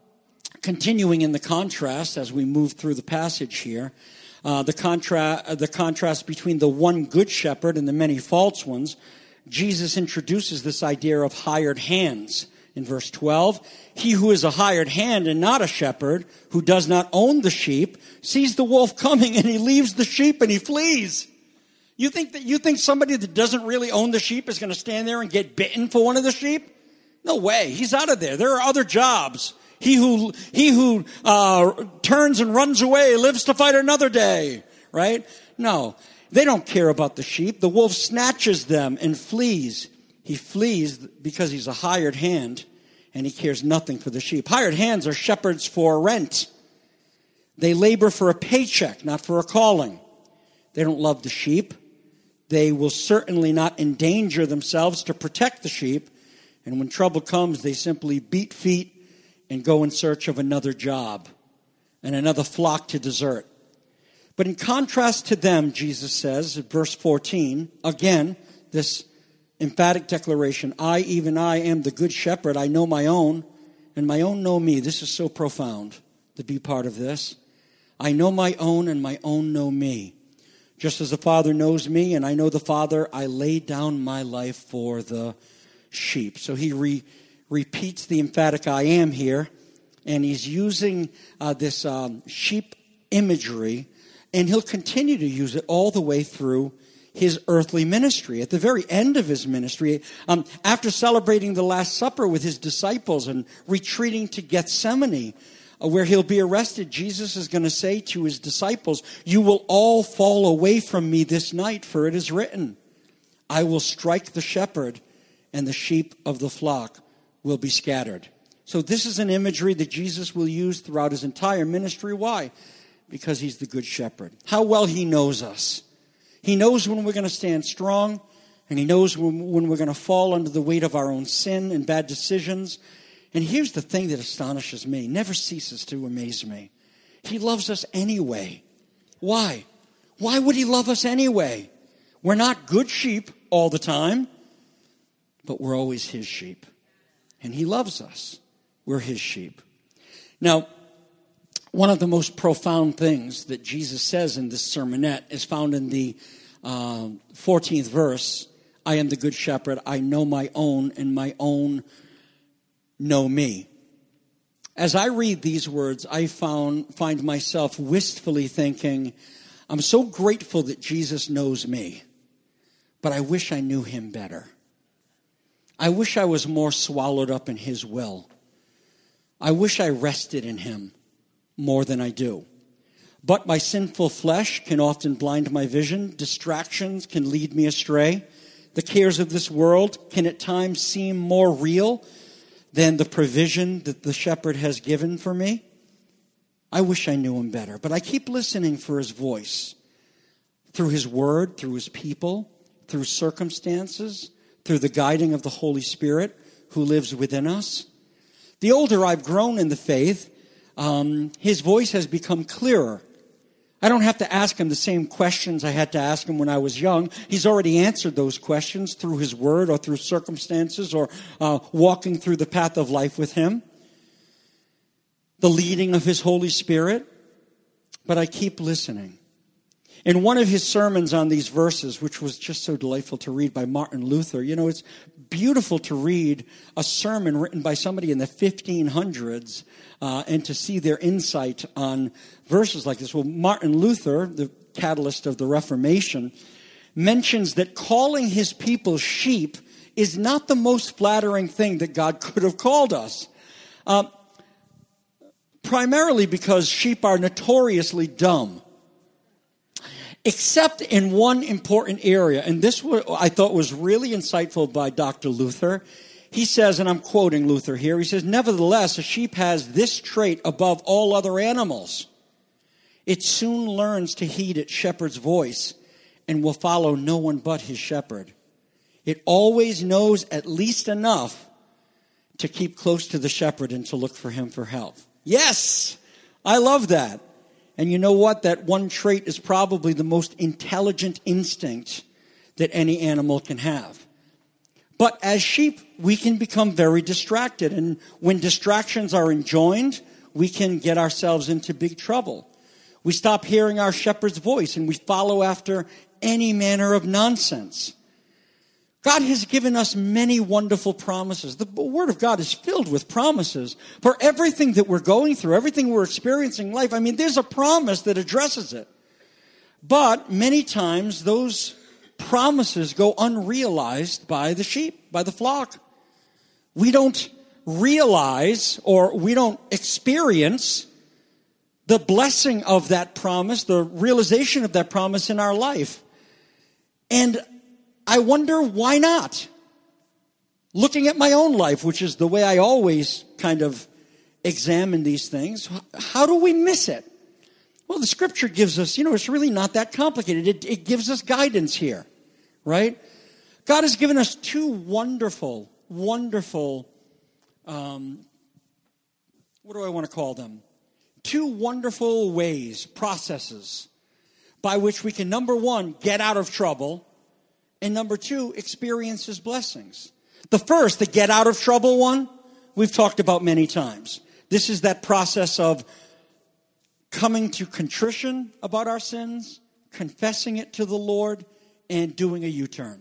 Speaker 1: continuing in the contrast as we move through the passage here, uh, the, contra- the contrast between the one good shepherd and the many false ones, Jesus introduces this idea of hired hands. In verse twelve, he who is a hired hand and not a shepherd, who does not own the sheep, sees the wolf coming and he leaves the sheep and he flees. You think that you think somebody that doesn't really own the sheep is going to stand there and get bitten for one of the sheep? No way. He's out of there. There are other jobs. He who he who uh, turns and runs away lives to fight another day, right? No, they don't care about the sheep. The wolf snatches them and flees. He flees because he's a hired hand, and he cares nothing for the sheep. Hired hands are shepherds for rent. They labor for a paycheck, not for a calling. They don't love the sheep. They will certainly not endanger themselves to protect the sheep. And when trouble comes, they simply beat feet and go in search of another job and another flock to desert. But in contrast to them, Jesus says, verse fourteen, again, this emphatic declaration, I, even I, am the good shepherd. I know my own, and my own know me. This is so profound to be part of this. I know my own, and my own know me. Just as the Father knows me, and I know the Father, I lay down my life for the sheep. So he re- repeats the emphatic I am here, and he's using uh, this um, sheep imagery, and he'll continue to use it all the way through his earthly ministry. At the very end of his ministry, um, after celebrating the Last Supper with his disciples and retreating to Gethsemane, uh, where he'll be arrested, Jesus is going to say to his disciples, you will all fall away from me this night, for it is written, I will strike the shepherd, and the sheep of the flock will be scattered. So this is an imagery that Jesus will use throughout his entire ministry. Why? Because he's the good shepherd. How well he knows us. He knows when we're going to stand strong, and he knows when, when we're going to fall under the weight of our own sin and bad decisions. And here's the thing that astonishes me, never ceases to amaze me. He loves us anyway. Why? Why would he love us anyway? We're not good sheep all the time, but we're always his sheep. And he loves us. We're his sheep. Now, one of the most profound things that Jesus says in this sermonette is found in the uh, fourteenth verse. I am the good shepherd. I know my own, and my own know me. As I read these words, I found, find myself wistfully thinking, I'm so grateful that Jesus knows me, but I wish I knew him better. I wish I was more swallowed up in his will. I wish I rested in him more than I do. But my sinful flesh can often blind my vision. Distractions can lead me astray. The cares of this world can at times seem more real than the provision that the shepherd has given for me. I wish I knew him better. But I keep listening for his voice through his word, through his people, through circumstances, through the guiding of the Holy Spirit who lives within us. The older I've grown in the faith, Um, his voice has become clearer. I don't have to ask him the same questions I had to ask him when I was young. He's already answered those questions through his word or through circumstances or uh, walking through the path of life with him. the leading of his Holy Spirit, but I keep listening. In one of his sermons on these verses, which was just so delightful to read by Martin Luther, you know, it's beautiful to read a sermon written by somebody in the fifteen hundreds uh, and to see their insight on verses like this. Well, Martin Luther, the catalyst of the Reformation, mentions that calling his people sheep is not the most flattering thing that God could have called us. Uh, primarily because sheep are notoriously dumb. Except in one important area, and this I thought was really insightful by Doctor Luther. He says, and I'm quoting Luther here, he says, nevertheless, a sheep has this trait above all other animals. It soon learns to heed its shepherd's voice and will follow no one but his shepherd. It always knows at least enough to keep close to the shepherd and to look for him for help. Yes, I love that. And you know what? That one trait is probably the most intelligent instinct that any animal can have. But as sheep, we can become very distracted. And when distractions are enjoined, we can get ourselves into big trouble. We stop hearing our shepherd's voice and we follow after any manner of nonsense. God has given us many wonderful promises. The Word of God is filled with promises for everything that we're going through, everything we're experiencing in life. I mean, there's a promise that addresses it. But many times those promises go unrealized by the sheep, by the flock. We don't realize or we don't experience the blessing of that promise, the realization of that promise in our life. And I wonder why not? Looking at my own life, which is the way I always kind of examine these things, how do we miss it? Well, the scripture gives us, you know, it's really not that complicated. It, it gives us guidance here, right? God has given us two wonderful, wonderful, um, what do I want to call them? Two wonderful ways, processes, by which we can, number one, get out of trouble, and number two, experience his blessings. The first, the get out of trouble one, we've talked about many times. This is that process of coming to contrition about our sins, confessing it to the Lord, and doing a U-turn.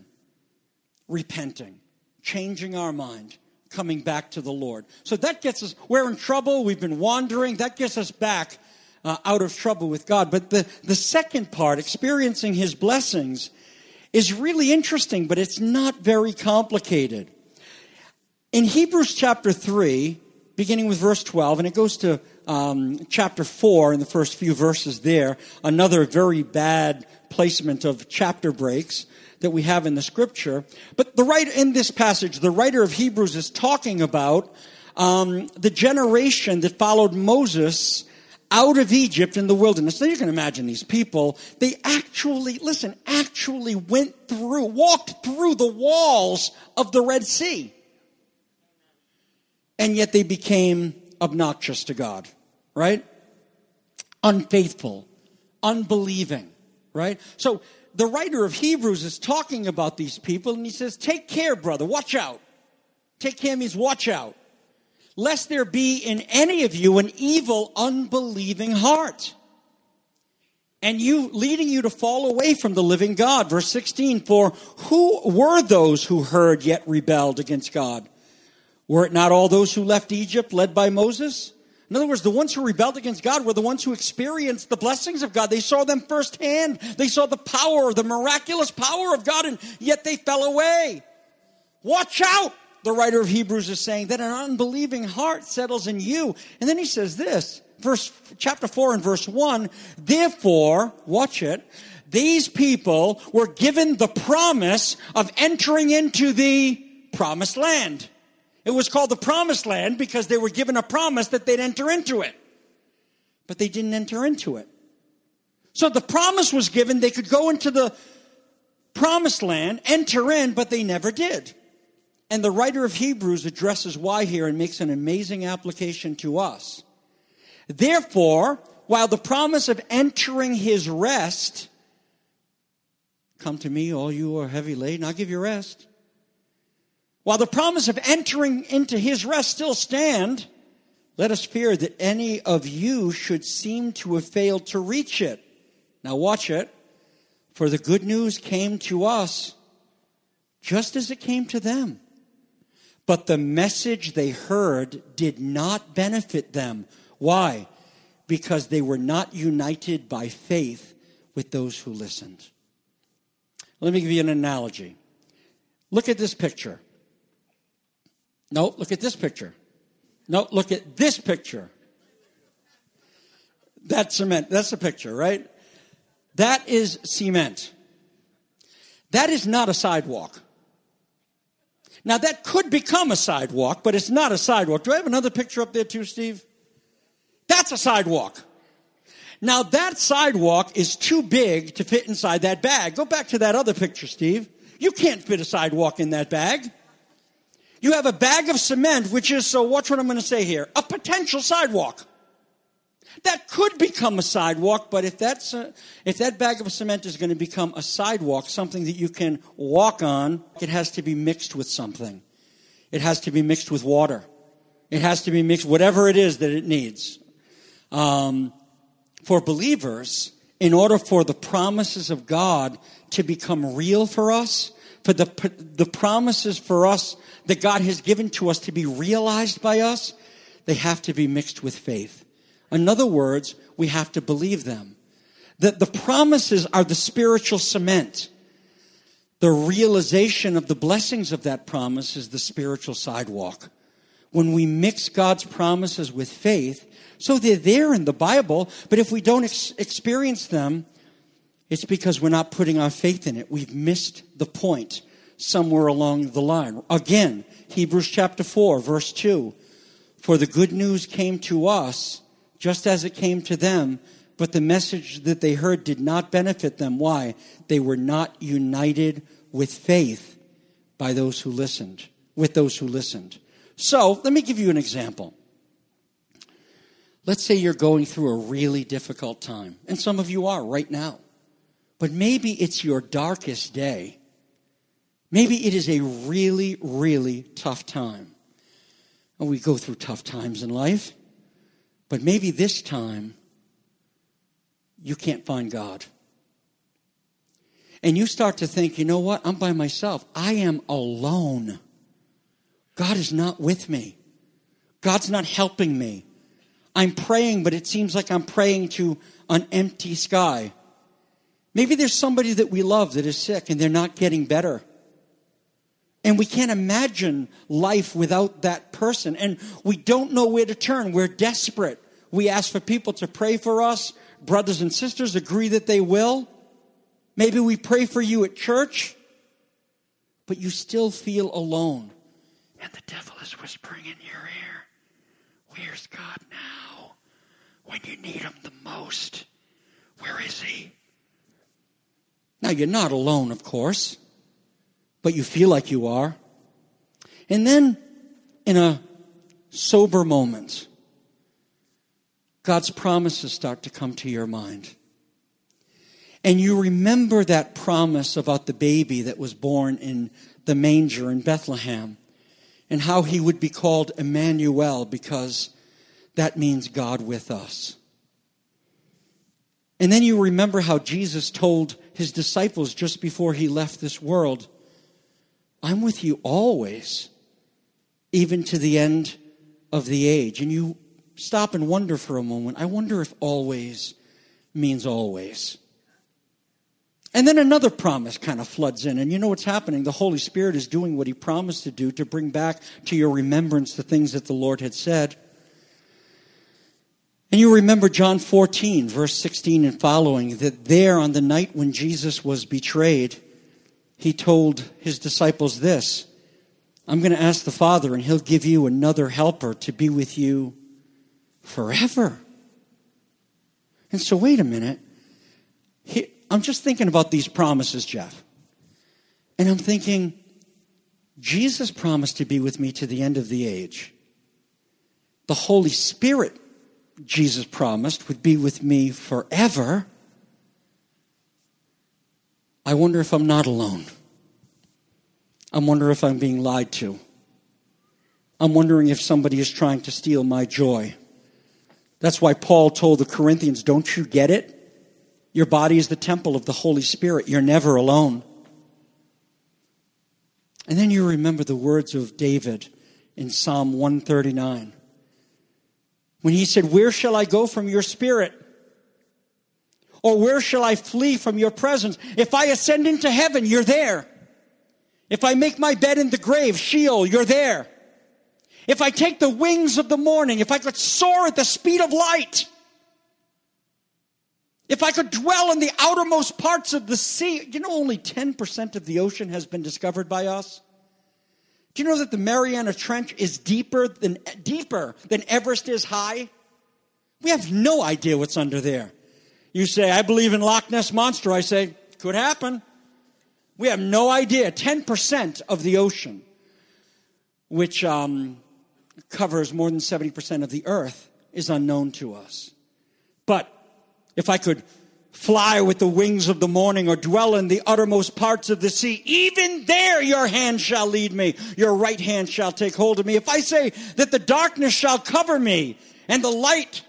Speaker 1: Repenting, changing our mind, coming back to the Lord. So that gets us, we're in trouble, we've been wandering, that gets us back uh, out of trouble with God. But the, the second part, experiencing his blessings, is really interesting, but it's not very complicated. In Hebrews chapter three, beginning with verse twelve, and it goes to um, chapter four in the first few verses there, another very bad placement of chapter breaks that we have in the scripture. But the writer in this passage, the writer of Hebrews is talking about um, the generation that followed Moses out of Egypt in the wilderness. So you can imagine these people, they actually, listen, actually went through, walked through the walls of the Red Sea. And yet they became obnoxious to God, right? Unfaithful, unbelieving, right? So the writer of Hebrews is talking about these people, and he says, take care, brother, watch out. Take care means watch out. Lest there be in any of you an evil, unbelieving heart, and you leading you to fall away from the living God. Verse sixteen, for who were those who heard yet rebelled against God? Were it not all those who left Egypt led by Moses? In other words, the ones who rebelled against God were the ones who experienced the blessings of God. They saw them firsthand. They saw the power, the miraculous power of God, and yet they fell away. Watch out, the writer of Hebrews is saying, that an unbelieving heart settles in you. And then he says this, verse chapter four and verse one, therefore, watch it, these people were given the promise of entering into the promised land. It was called the promised land because they were given a promise that they'd enter into it. But they didn't enter into it. So the promise was given, they could go into the promised land, enter in, but they never did. And the writer of Hebrews addresses why here and makes an amazing application to us. Therefore, while the promise of entering his rest, come to me, all you who are heavy laden, I'll give you rest. While the promise of entering into his rest still stand, let us fear that any of you should seem to have failed to reach it. Now watch it. For the good news came to us just as it came to them. But the message they heard did not benefit them. Why? Because they were not united by faith with those who listened. Let me give you an analogy. Look at this picture. No, look at this picture. No, look at this picture. That's cement. That's the picture, right? That is cement. That is not a sidewalk. Now, that could become a sidewalk, but it's not a sidewalk. Do I have another picture up there too, Steve? That's a sidewalk. Now, that sidewalk is too big to fit inside that bag. Go back to that other picture, Steve. You can't fit a sidewalk in that bag. You have a bag of cement, which is, so watch what I'm going to say here, a potential sidewalk. That could become a sidewalk, but if that's a, if that bag of cement is going to become a sidewalk, something that you can walk on, it has to be mixed with something. It has to be mixed with water. It has to be mixed, whatever it is that it needs. Um, for believers, in order for the promises of God to become real for us, for the, the promises for us that God has given to us to be realized by us, they have to be mixed with faith. In other words, we have to believe them. That the promises are the spiritual cement. The realization of the blessings of that promise is the spiritual sidewalk. When we mix God's promises with faith, so they're there in the Bible, but if we don't ex- experience them, it's because we're not putting our faith in it. We've missed the point somewhere along the line. Again, Hebrews chapter four, verse two. For the good news came to us just as it came to them, but the message that they heard did not benefit them. Why? They were not united with faith by those who listened, with those who listened. So, let me give you an example. Let's say you're going through a really difficult time, and some of you are right now. But maybe it's your darkest day. Maybe it is a really, really tough time. And we go through tough times in life. But maybe this time, you can't find God. And you start to think, you know what? I'm by myself. I am alone. God is not with me. God's not helping me. I'm praying, but it seems like I'm praying to an empty sky. Maybe there's somebody that we love that is sick and they're not getting better. And we can't imagine life without that person. And we don't know where to turn. We're desperate. We ask for people to pray for us. Brothers and sisters agree that they will. Maybe we pray for you at church. But you still feel alone. And the devil is whispering in your ear, where's God now? When you need him the most, where is he? Now, you're not alone, of course. But you feel like you are. And then, in a sober moment, God's promises start to come to your mind. And you remember that promise about the baby that was born in the manger in Bethlehem, and how he would be called Emmanuel, because that means God with us. And then you remember how Jesus told his disciples just before he left this world, I'm with you always, even to the end of the age. And you stop and wonder for a moment, I wonder if always means always. And then another promise kind of floods in. And you know what's happening? The Holy Spirit is doing what he promised to do to bring back to your remembrance the things that the Lord had said. And you remember John fourteen, verse sixteen and following, that there on the night when Jesus was betrayed, he told his disciples this, I'm going to ask the Father and he'll give you another helper to be with you forever. And so wait a minute. He, I'm just thinking about these promises, Jeff. And I'm thinking, Jesus promised to be with me to the end of the age. The Holy Spirit, Jesus promised, would be with me forever. I wonder if I'm not alone. I wonder if I'm being lied to. I'm wondering if somebody is trying to steal my joy. That's why Paul told the Corinthians, don't you get it? Your body is the temple of the Holy Spirit. You're never alone. And then you remember the words of David in Psalm one thirty-nine. When he said, where shall I go from your spirit? Or where shall I flee from your presence? If I ascend into heaven, you're there. If I make my bed in the grave, Sheol, you're there. If I take the wings of the morning, if I could soar at the speed of light, if I could dwell in the outermost parts of the sea, you know only ten percent of the ocean has been discovered by us? Do you know that the Mariana Trench is deeper than deeper than Everest is high? We have no idea what's under there. You say, I believe in Loch Ness Monster. I say, could happen. We have no idea. ten percent of the ocean, which um, covers more than seventy percent of the earth, is unknown to us. But if I could fly with the wings of the morning or dwell in the uttermost parts of the sea, even there your hand shall lead me. Your right hand shall take hold of me. If I say that the darkness shall cover me and the light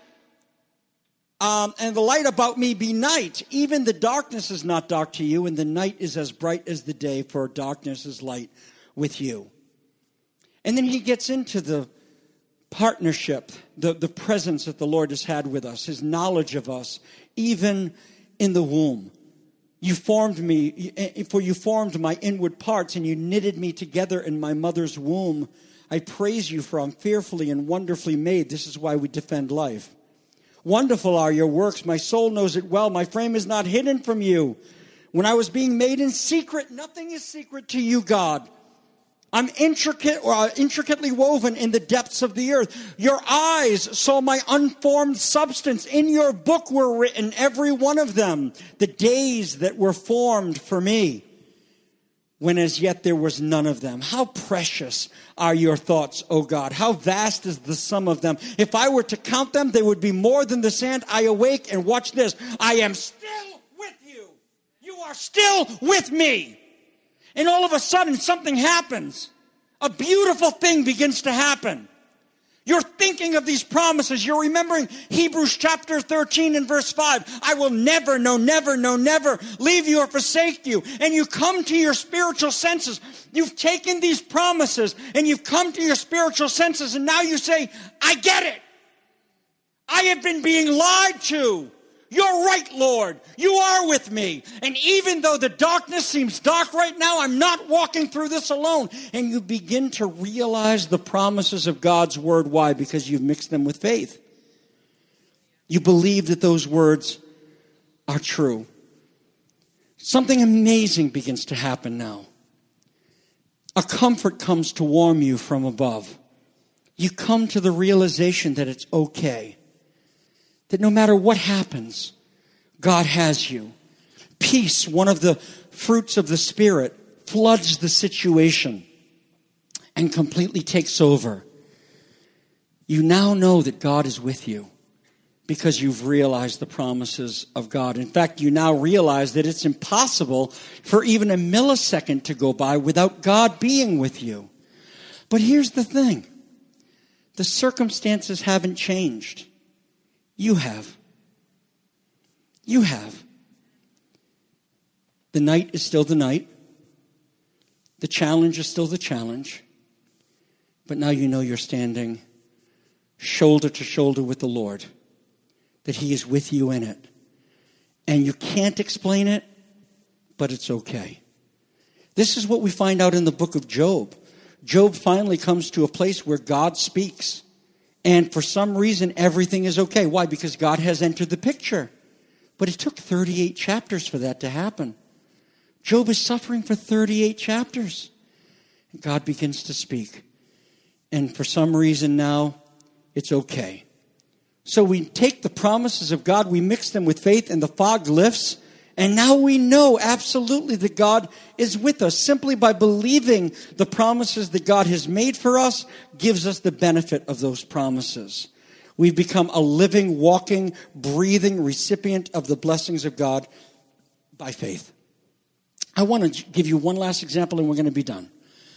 Speaker 1: um, and the light about me be night, even the darkness is not dark to you, and the night is as bright as the day, for darkness is light with you. And then he gets into the partnership, the, the presence that the Lord has had with us, his knowledge of us, even in the womb. You formed me, for you formed my inward parts, and you knitted me together in my mother's womb. I praise you, for I'm fearfully and wonderfully made. This is why we defend life. Wonderful are your works. My soul knows it well. My frame is not hidden from you. When I was being made in secret, nothing is secret to you, God. I'm intricate or uh, intricately woven in the depths of the earth. Your eyes saw my unformed substance. In your book were written, every one of them, the days that were formed for me, when as yet there was none of them. How precious are your thoughts, O God. How vast is the sum of them. If I were to count them, they would be more than the sand. I awake and watch this. I am still with you. You are still with me. And all of a sudden, something happens. A beautiful thing begins to happen. You're thinking of these promises. You're remembering Hebrews chapter thirteen and verse five. I will never, no, never, no, never leave you or forsake you. And you come to your spiritual senses. You've taken these promises and you've come to your spiritual senses. And now you say, I get it. I have been being lied to. You're right, Lord. You are with me. And even though the darkness seems dark right now, I'm not walking through this alone. And you begin to realize the promises of God's word. Why? Because you've mixed them with faith. You believe that those words are true. Something amazing begins to happen now. A comfort comes to warm you from above. You come to the realization that it's okay. That no matter what happens, God has you. Peace, one of the fruits of the Spirit, floods the situation and completely takes over. You now know that God is with you because you've realized the promises of God. In fact, you now realize that it's impossible for even a millisecond to go by without God being with you. But here's the thing. The circumstances haven't changed. You have. You have. The night is still the night. The challenge is still the challenge. But now you know you're standing shoulder to shoulder with the Lord. That he is with you in it. And you can't explain it, but it's okay. This is what we find out in the book of Job. Job finally comes to a place where God speaks. And for some reason, everything is okay. Why? Because God has entered the picture. But it took thirty-eight chapters for that to happen. Job is suffering for thirty-eight chapters. God begins to speak. And for some reason now, it's okay. So we take the promises of God, we mix them with faith, and the fog lifts. And now we know absolutely that God is with us. Simply by believing the promises that God has made for us gives us the benefit of those promises. We've become a living, walking, breathing recipient of the blessings of God by faith. I want to give you one last example and we're going to be done.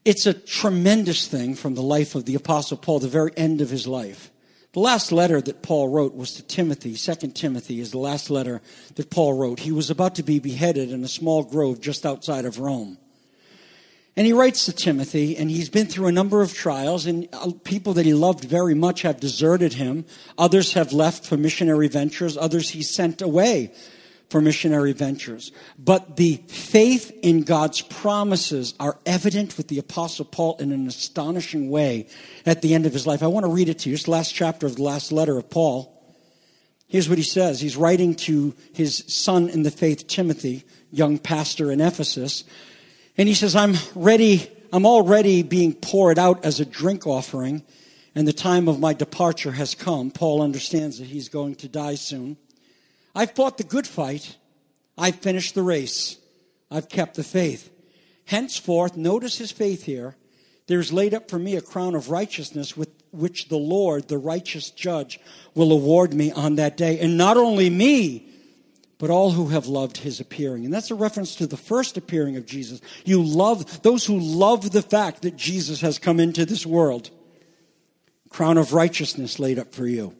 Speaker 1: It's a tremendous thing from the life of the Apostle Paul, the very end of his life. The last letter that Paul wrote was to Timothy. Second Timothy is the last letter that Paul wrote. He was about to be beheaded in a small grove just outside of Rome. And he writes to Timothy, and he's been through a number of trials, and people that he loved very much have deserted him. Others have left for missionary ventures. Others he sent away for missionary ventures. But the faith in God's promises are evident with the Apostle Paul in an astonishing way at the end of his life. I want to read it to you. It's the last chapter of the last letter of Paul. Here's what he says. He's writing to his son in the faith, Timothy, young pastor in Ephesus. And he says, I'm ready, I'm already being poured out as a drink offering, and the time of my departure has come. Paul understands that he's going to die soon. I've fought the good fight. I've finished the race. I've kept the faith. Henceforth, notice his faith here, there's laid up for me a crown of righteousness with which the Lord, the righteous judge, will award me on that day. And not only me, but all who have loved his appearing. And that's a reference to the first appearing of Jesus. You love, those who love the fact that Jesus has come into this world. Crown of righteousness laid up for you.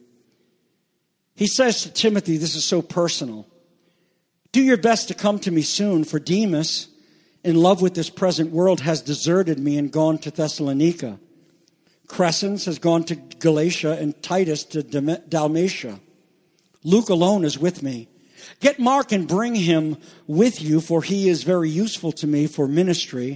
Speaker 1: He says to Timothy, this is so personal. Do your best to come to me soon, for Demas, in love with this present world, has deserted me and gone to Thessalonica. Crescens has gone to Galatia and Titus to Dalmatia. Luke alone is with me. Get Mark and bring him with you, for he is very useful to me for ministry.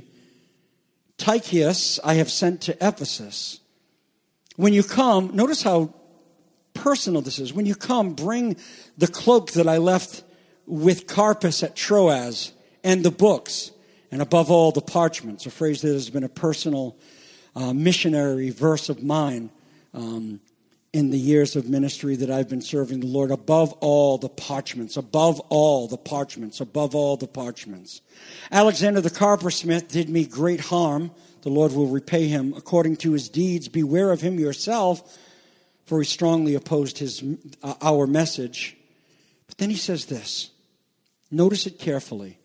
Speaker 1: Tychicus I have sent to Ephesus. When you come, notice how personal this is. When you come, bring the cloak that I left with Carpus at Troas, and the books, and above all the parchments, a phrase that has been a personal uh, missionary verse of mine um, in the years of ministry that I've been serving the Lord. Above all the parchments, above all the parchments, above all the parchments. Alexander the carpersmith did me great harm. The Lord will repay him according to his deeds. Beware of him yourself, for he strongly opposed his uh, our message. But then he says this. Notice it carefully.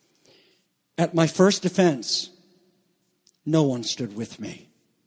Speaker 1: At my first defense, no one stood with me.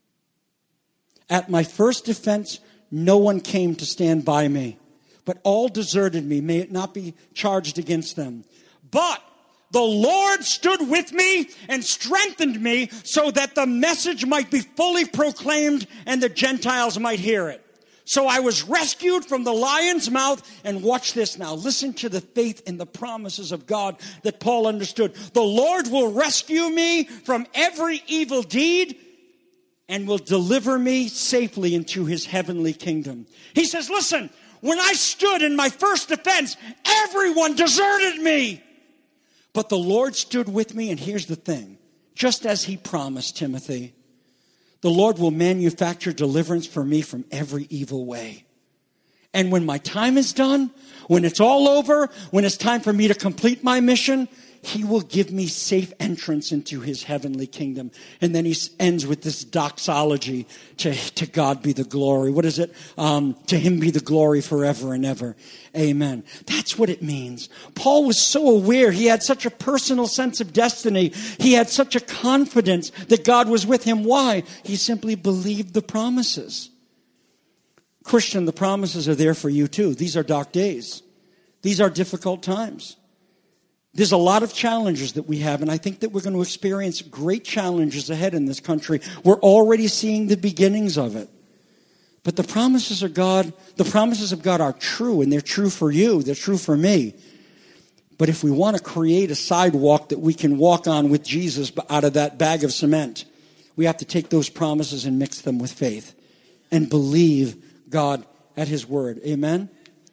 Speaker 1: At my first defense, no one came to stand by me, but all deserted me. May it not be charged against them. But the Lord stood with me and strengthened me so that the message might be fully proclaimed and the Gentiles might hear it. So I was rescued from the lion's mouth. And watch this now. Listen to the faith in the promises of God that Paul understood. The Lord will rescue me from every evil deed and will deliver me safely into his heavenly kingdom. He says, listen, when I stood in my first defense, everyone deserted me. But the Lord stood with me, and here's the thing. Just as he promised Timothy, the Lord will manufacture deliverance for me from every evil way. And when my time is done, when it's all over, when it's time for me to complete my mission, he will give me safe entrance into his heavenly kingdom. And then he ends with this doxology, to, to God be the glory. What is it? Um, to him be the glory forever and ever. Amen. That's what it means. Paul was so aware. He had such a personal sense of destiny. He had such a confidence that God was with him. Why? He simply believed the promises. Christian, the promises are there for you too. These are dark days. These are difficult times. There's a lot of challenges that we have, and I think that we're going to experience great challenges ahead in this country. We're already seeing the beginnings of it. But the promises of God, the promises of God are true, and they're true for you. They're true for me. But if we want to create a sidewalk that we can walk on with Jesus out of that bag of cement, we have to take those promises and mix them with faith and believe God at his word. Amen?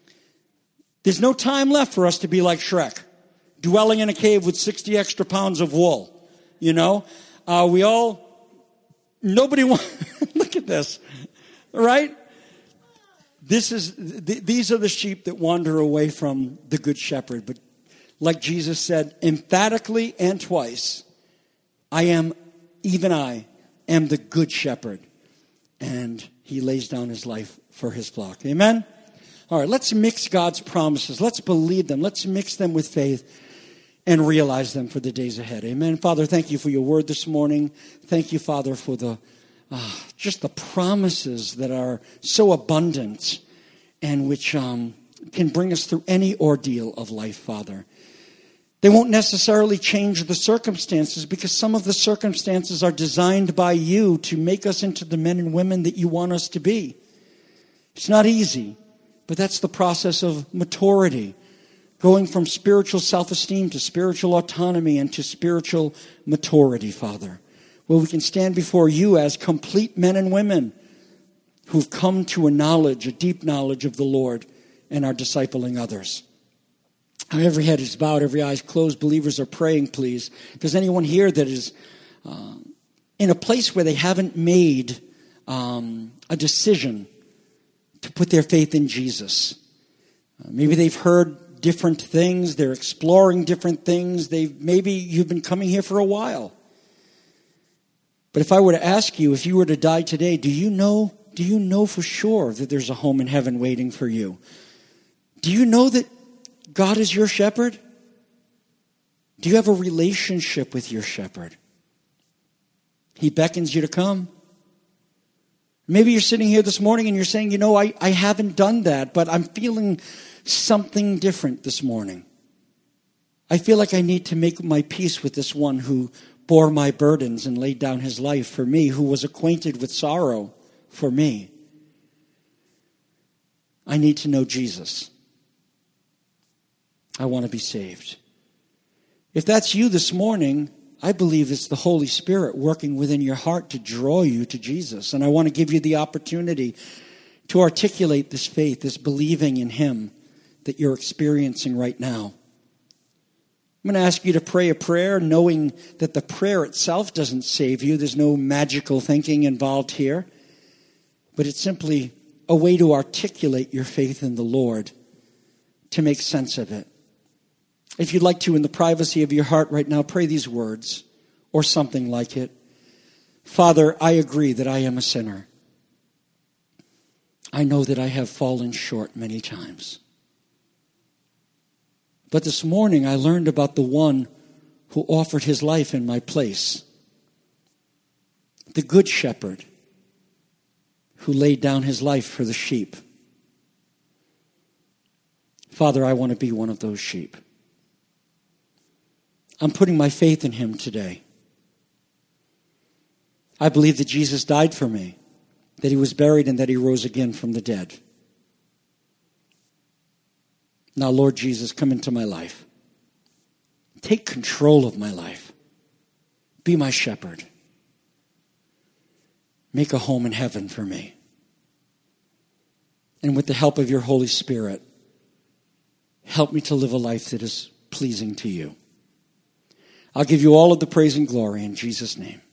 Speaker 1: There's no time left for us to be like Shrek, dwelling in a cave with sixty extra pounds of wool. You know, uh, we all, nobody wants, look at this, right? This is, th- these are the sheep that wander away from the good shepherd. But like Jesus said emphatically and twice, I am, even I, am the good shepherd. And he lays down his life for his flock. Amen? All right, let's mix God's promises. Let's believe them. Let's mix them with faith. and realize them for the days ahead. Amen. Father, thank you for your word this morning. Thank you, Father, for the uh, just the promises that are so abundant and which um, can bring us through any ordeal of life, Father. They won't necessarily change the circumstances because some of the circumstances are designed by you to make us into the men and women that you want us to be. It's not easy, but that's the process of maturity, going from spiritual self-esteem to spiritual autonomy and to spiritual maturity, Father, where we can stand before you as complete men and women who've come to a knowledge, a deep knowledge of the Lord and are discipling others. Every head is bowed, every eye is closed. Believers are praying, please. If there's anyone here that is uh, in a place where they haven't made um, a decision to put their faith in Jesus, uh, maybe they've heard different things, they're exploring different things, they've maybe you've been coming here for a while. But if I were to ask you, if you were to die today, do you know, do you know for sure that there's a home in heaven waiting for you? Do you know that God is your shepherd? Do you have a relationship with your shepherd? He beckons you to come. Maybe you're sitting here this morning and you're saying, you know, I, I haven't done that, but I'm feeling something different this morning. I feel like I need to make my peace with this one who bore my burdens and laid down his life for me, who was acquainted with sorrow for me. I need to know Jesus. I want to be saved. If that's you this morning, I believe it's the Holy Spirit working within your heart to draw you to Jesus. And I want to give you the opportunity to articulate this faith, this believing in him that you're experiencing right now. I'm going to ask you to pray a prayer knowing that the prayer itself doesn't save you. There's no magical thinking involved here. But it's simply a way to articulate your faith in the Lord, to make sense of it. If you'd like to, in the privacy of your heart right now, pray these words or something like it. Father, I agree that I am a sinner. I know that I have fallen short many times. But this morning I learned about the one who offered his life in my place. The good shepherd who laid down his life for the sheep. Father, I want to be one of those sheep. I'm putting my faith in him today. I believe that Jesus died for me, that he was buried, and that he rose again from the dead. Now, Lord Jesus, come into my life. Take control of my life. Be my shepherd. Make a home in heaven for me. And with the help of your Holy Spirit, help me to live a life that is pleasing to you. I'll give you all of the praise and glory in Jesus' name.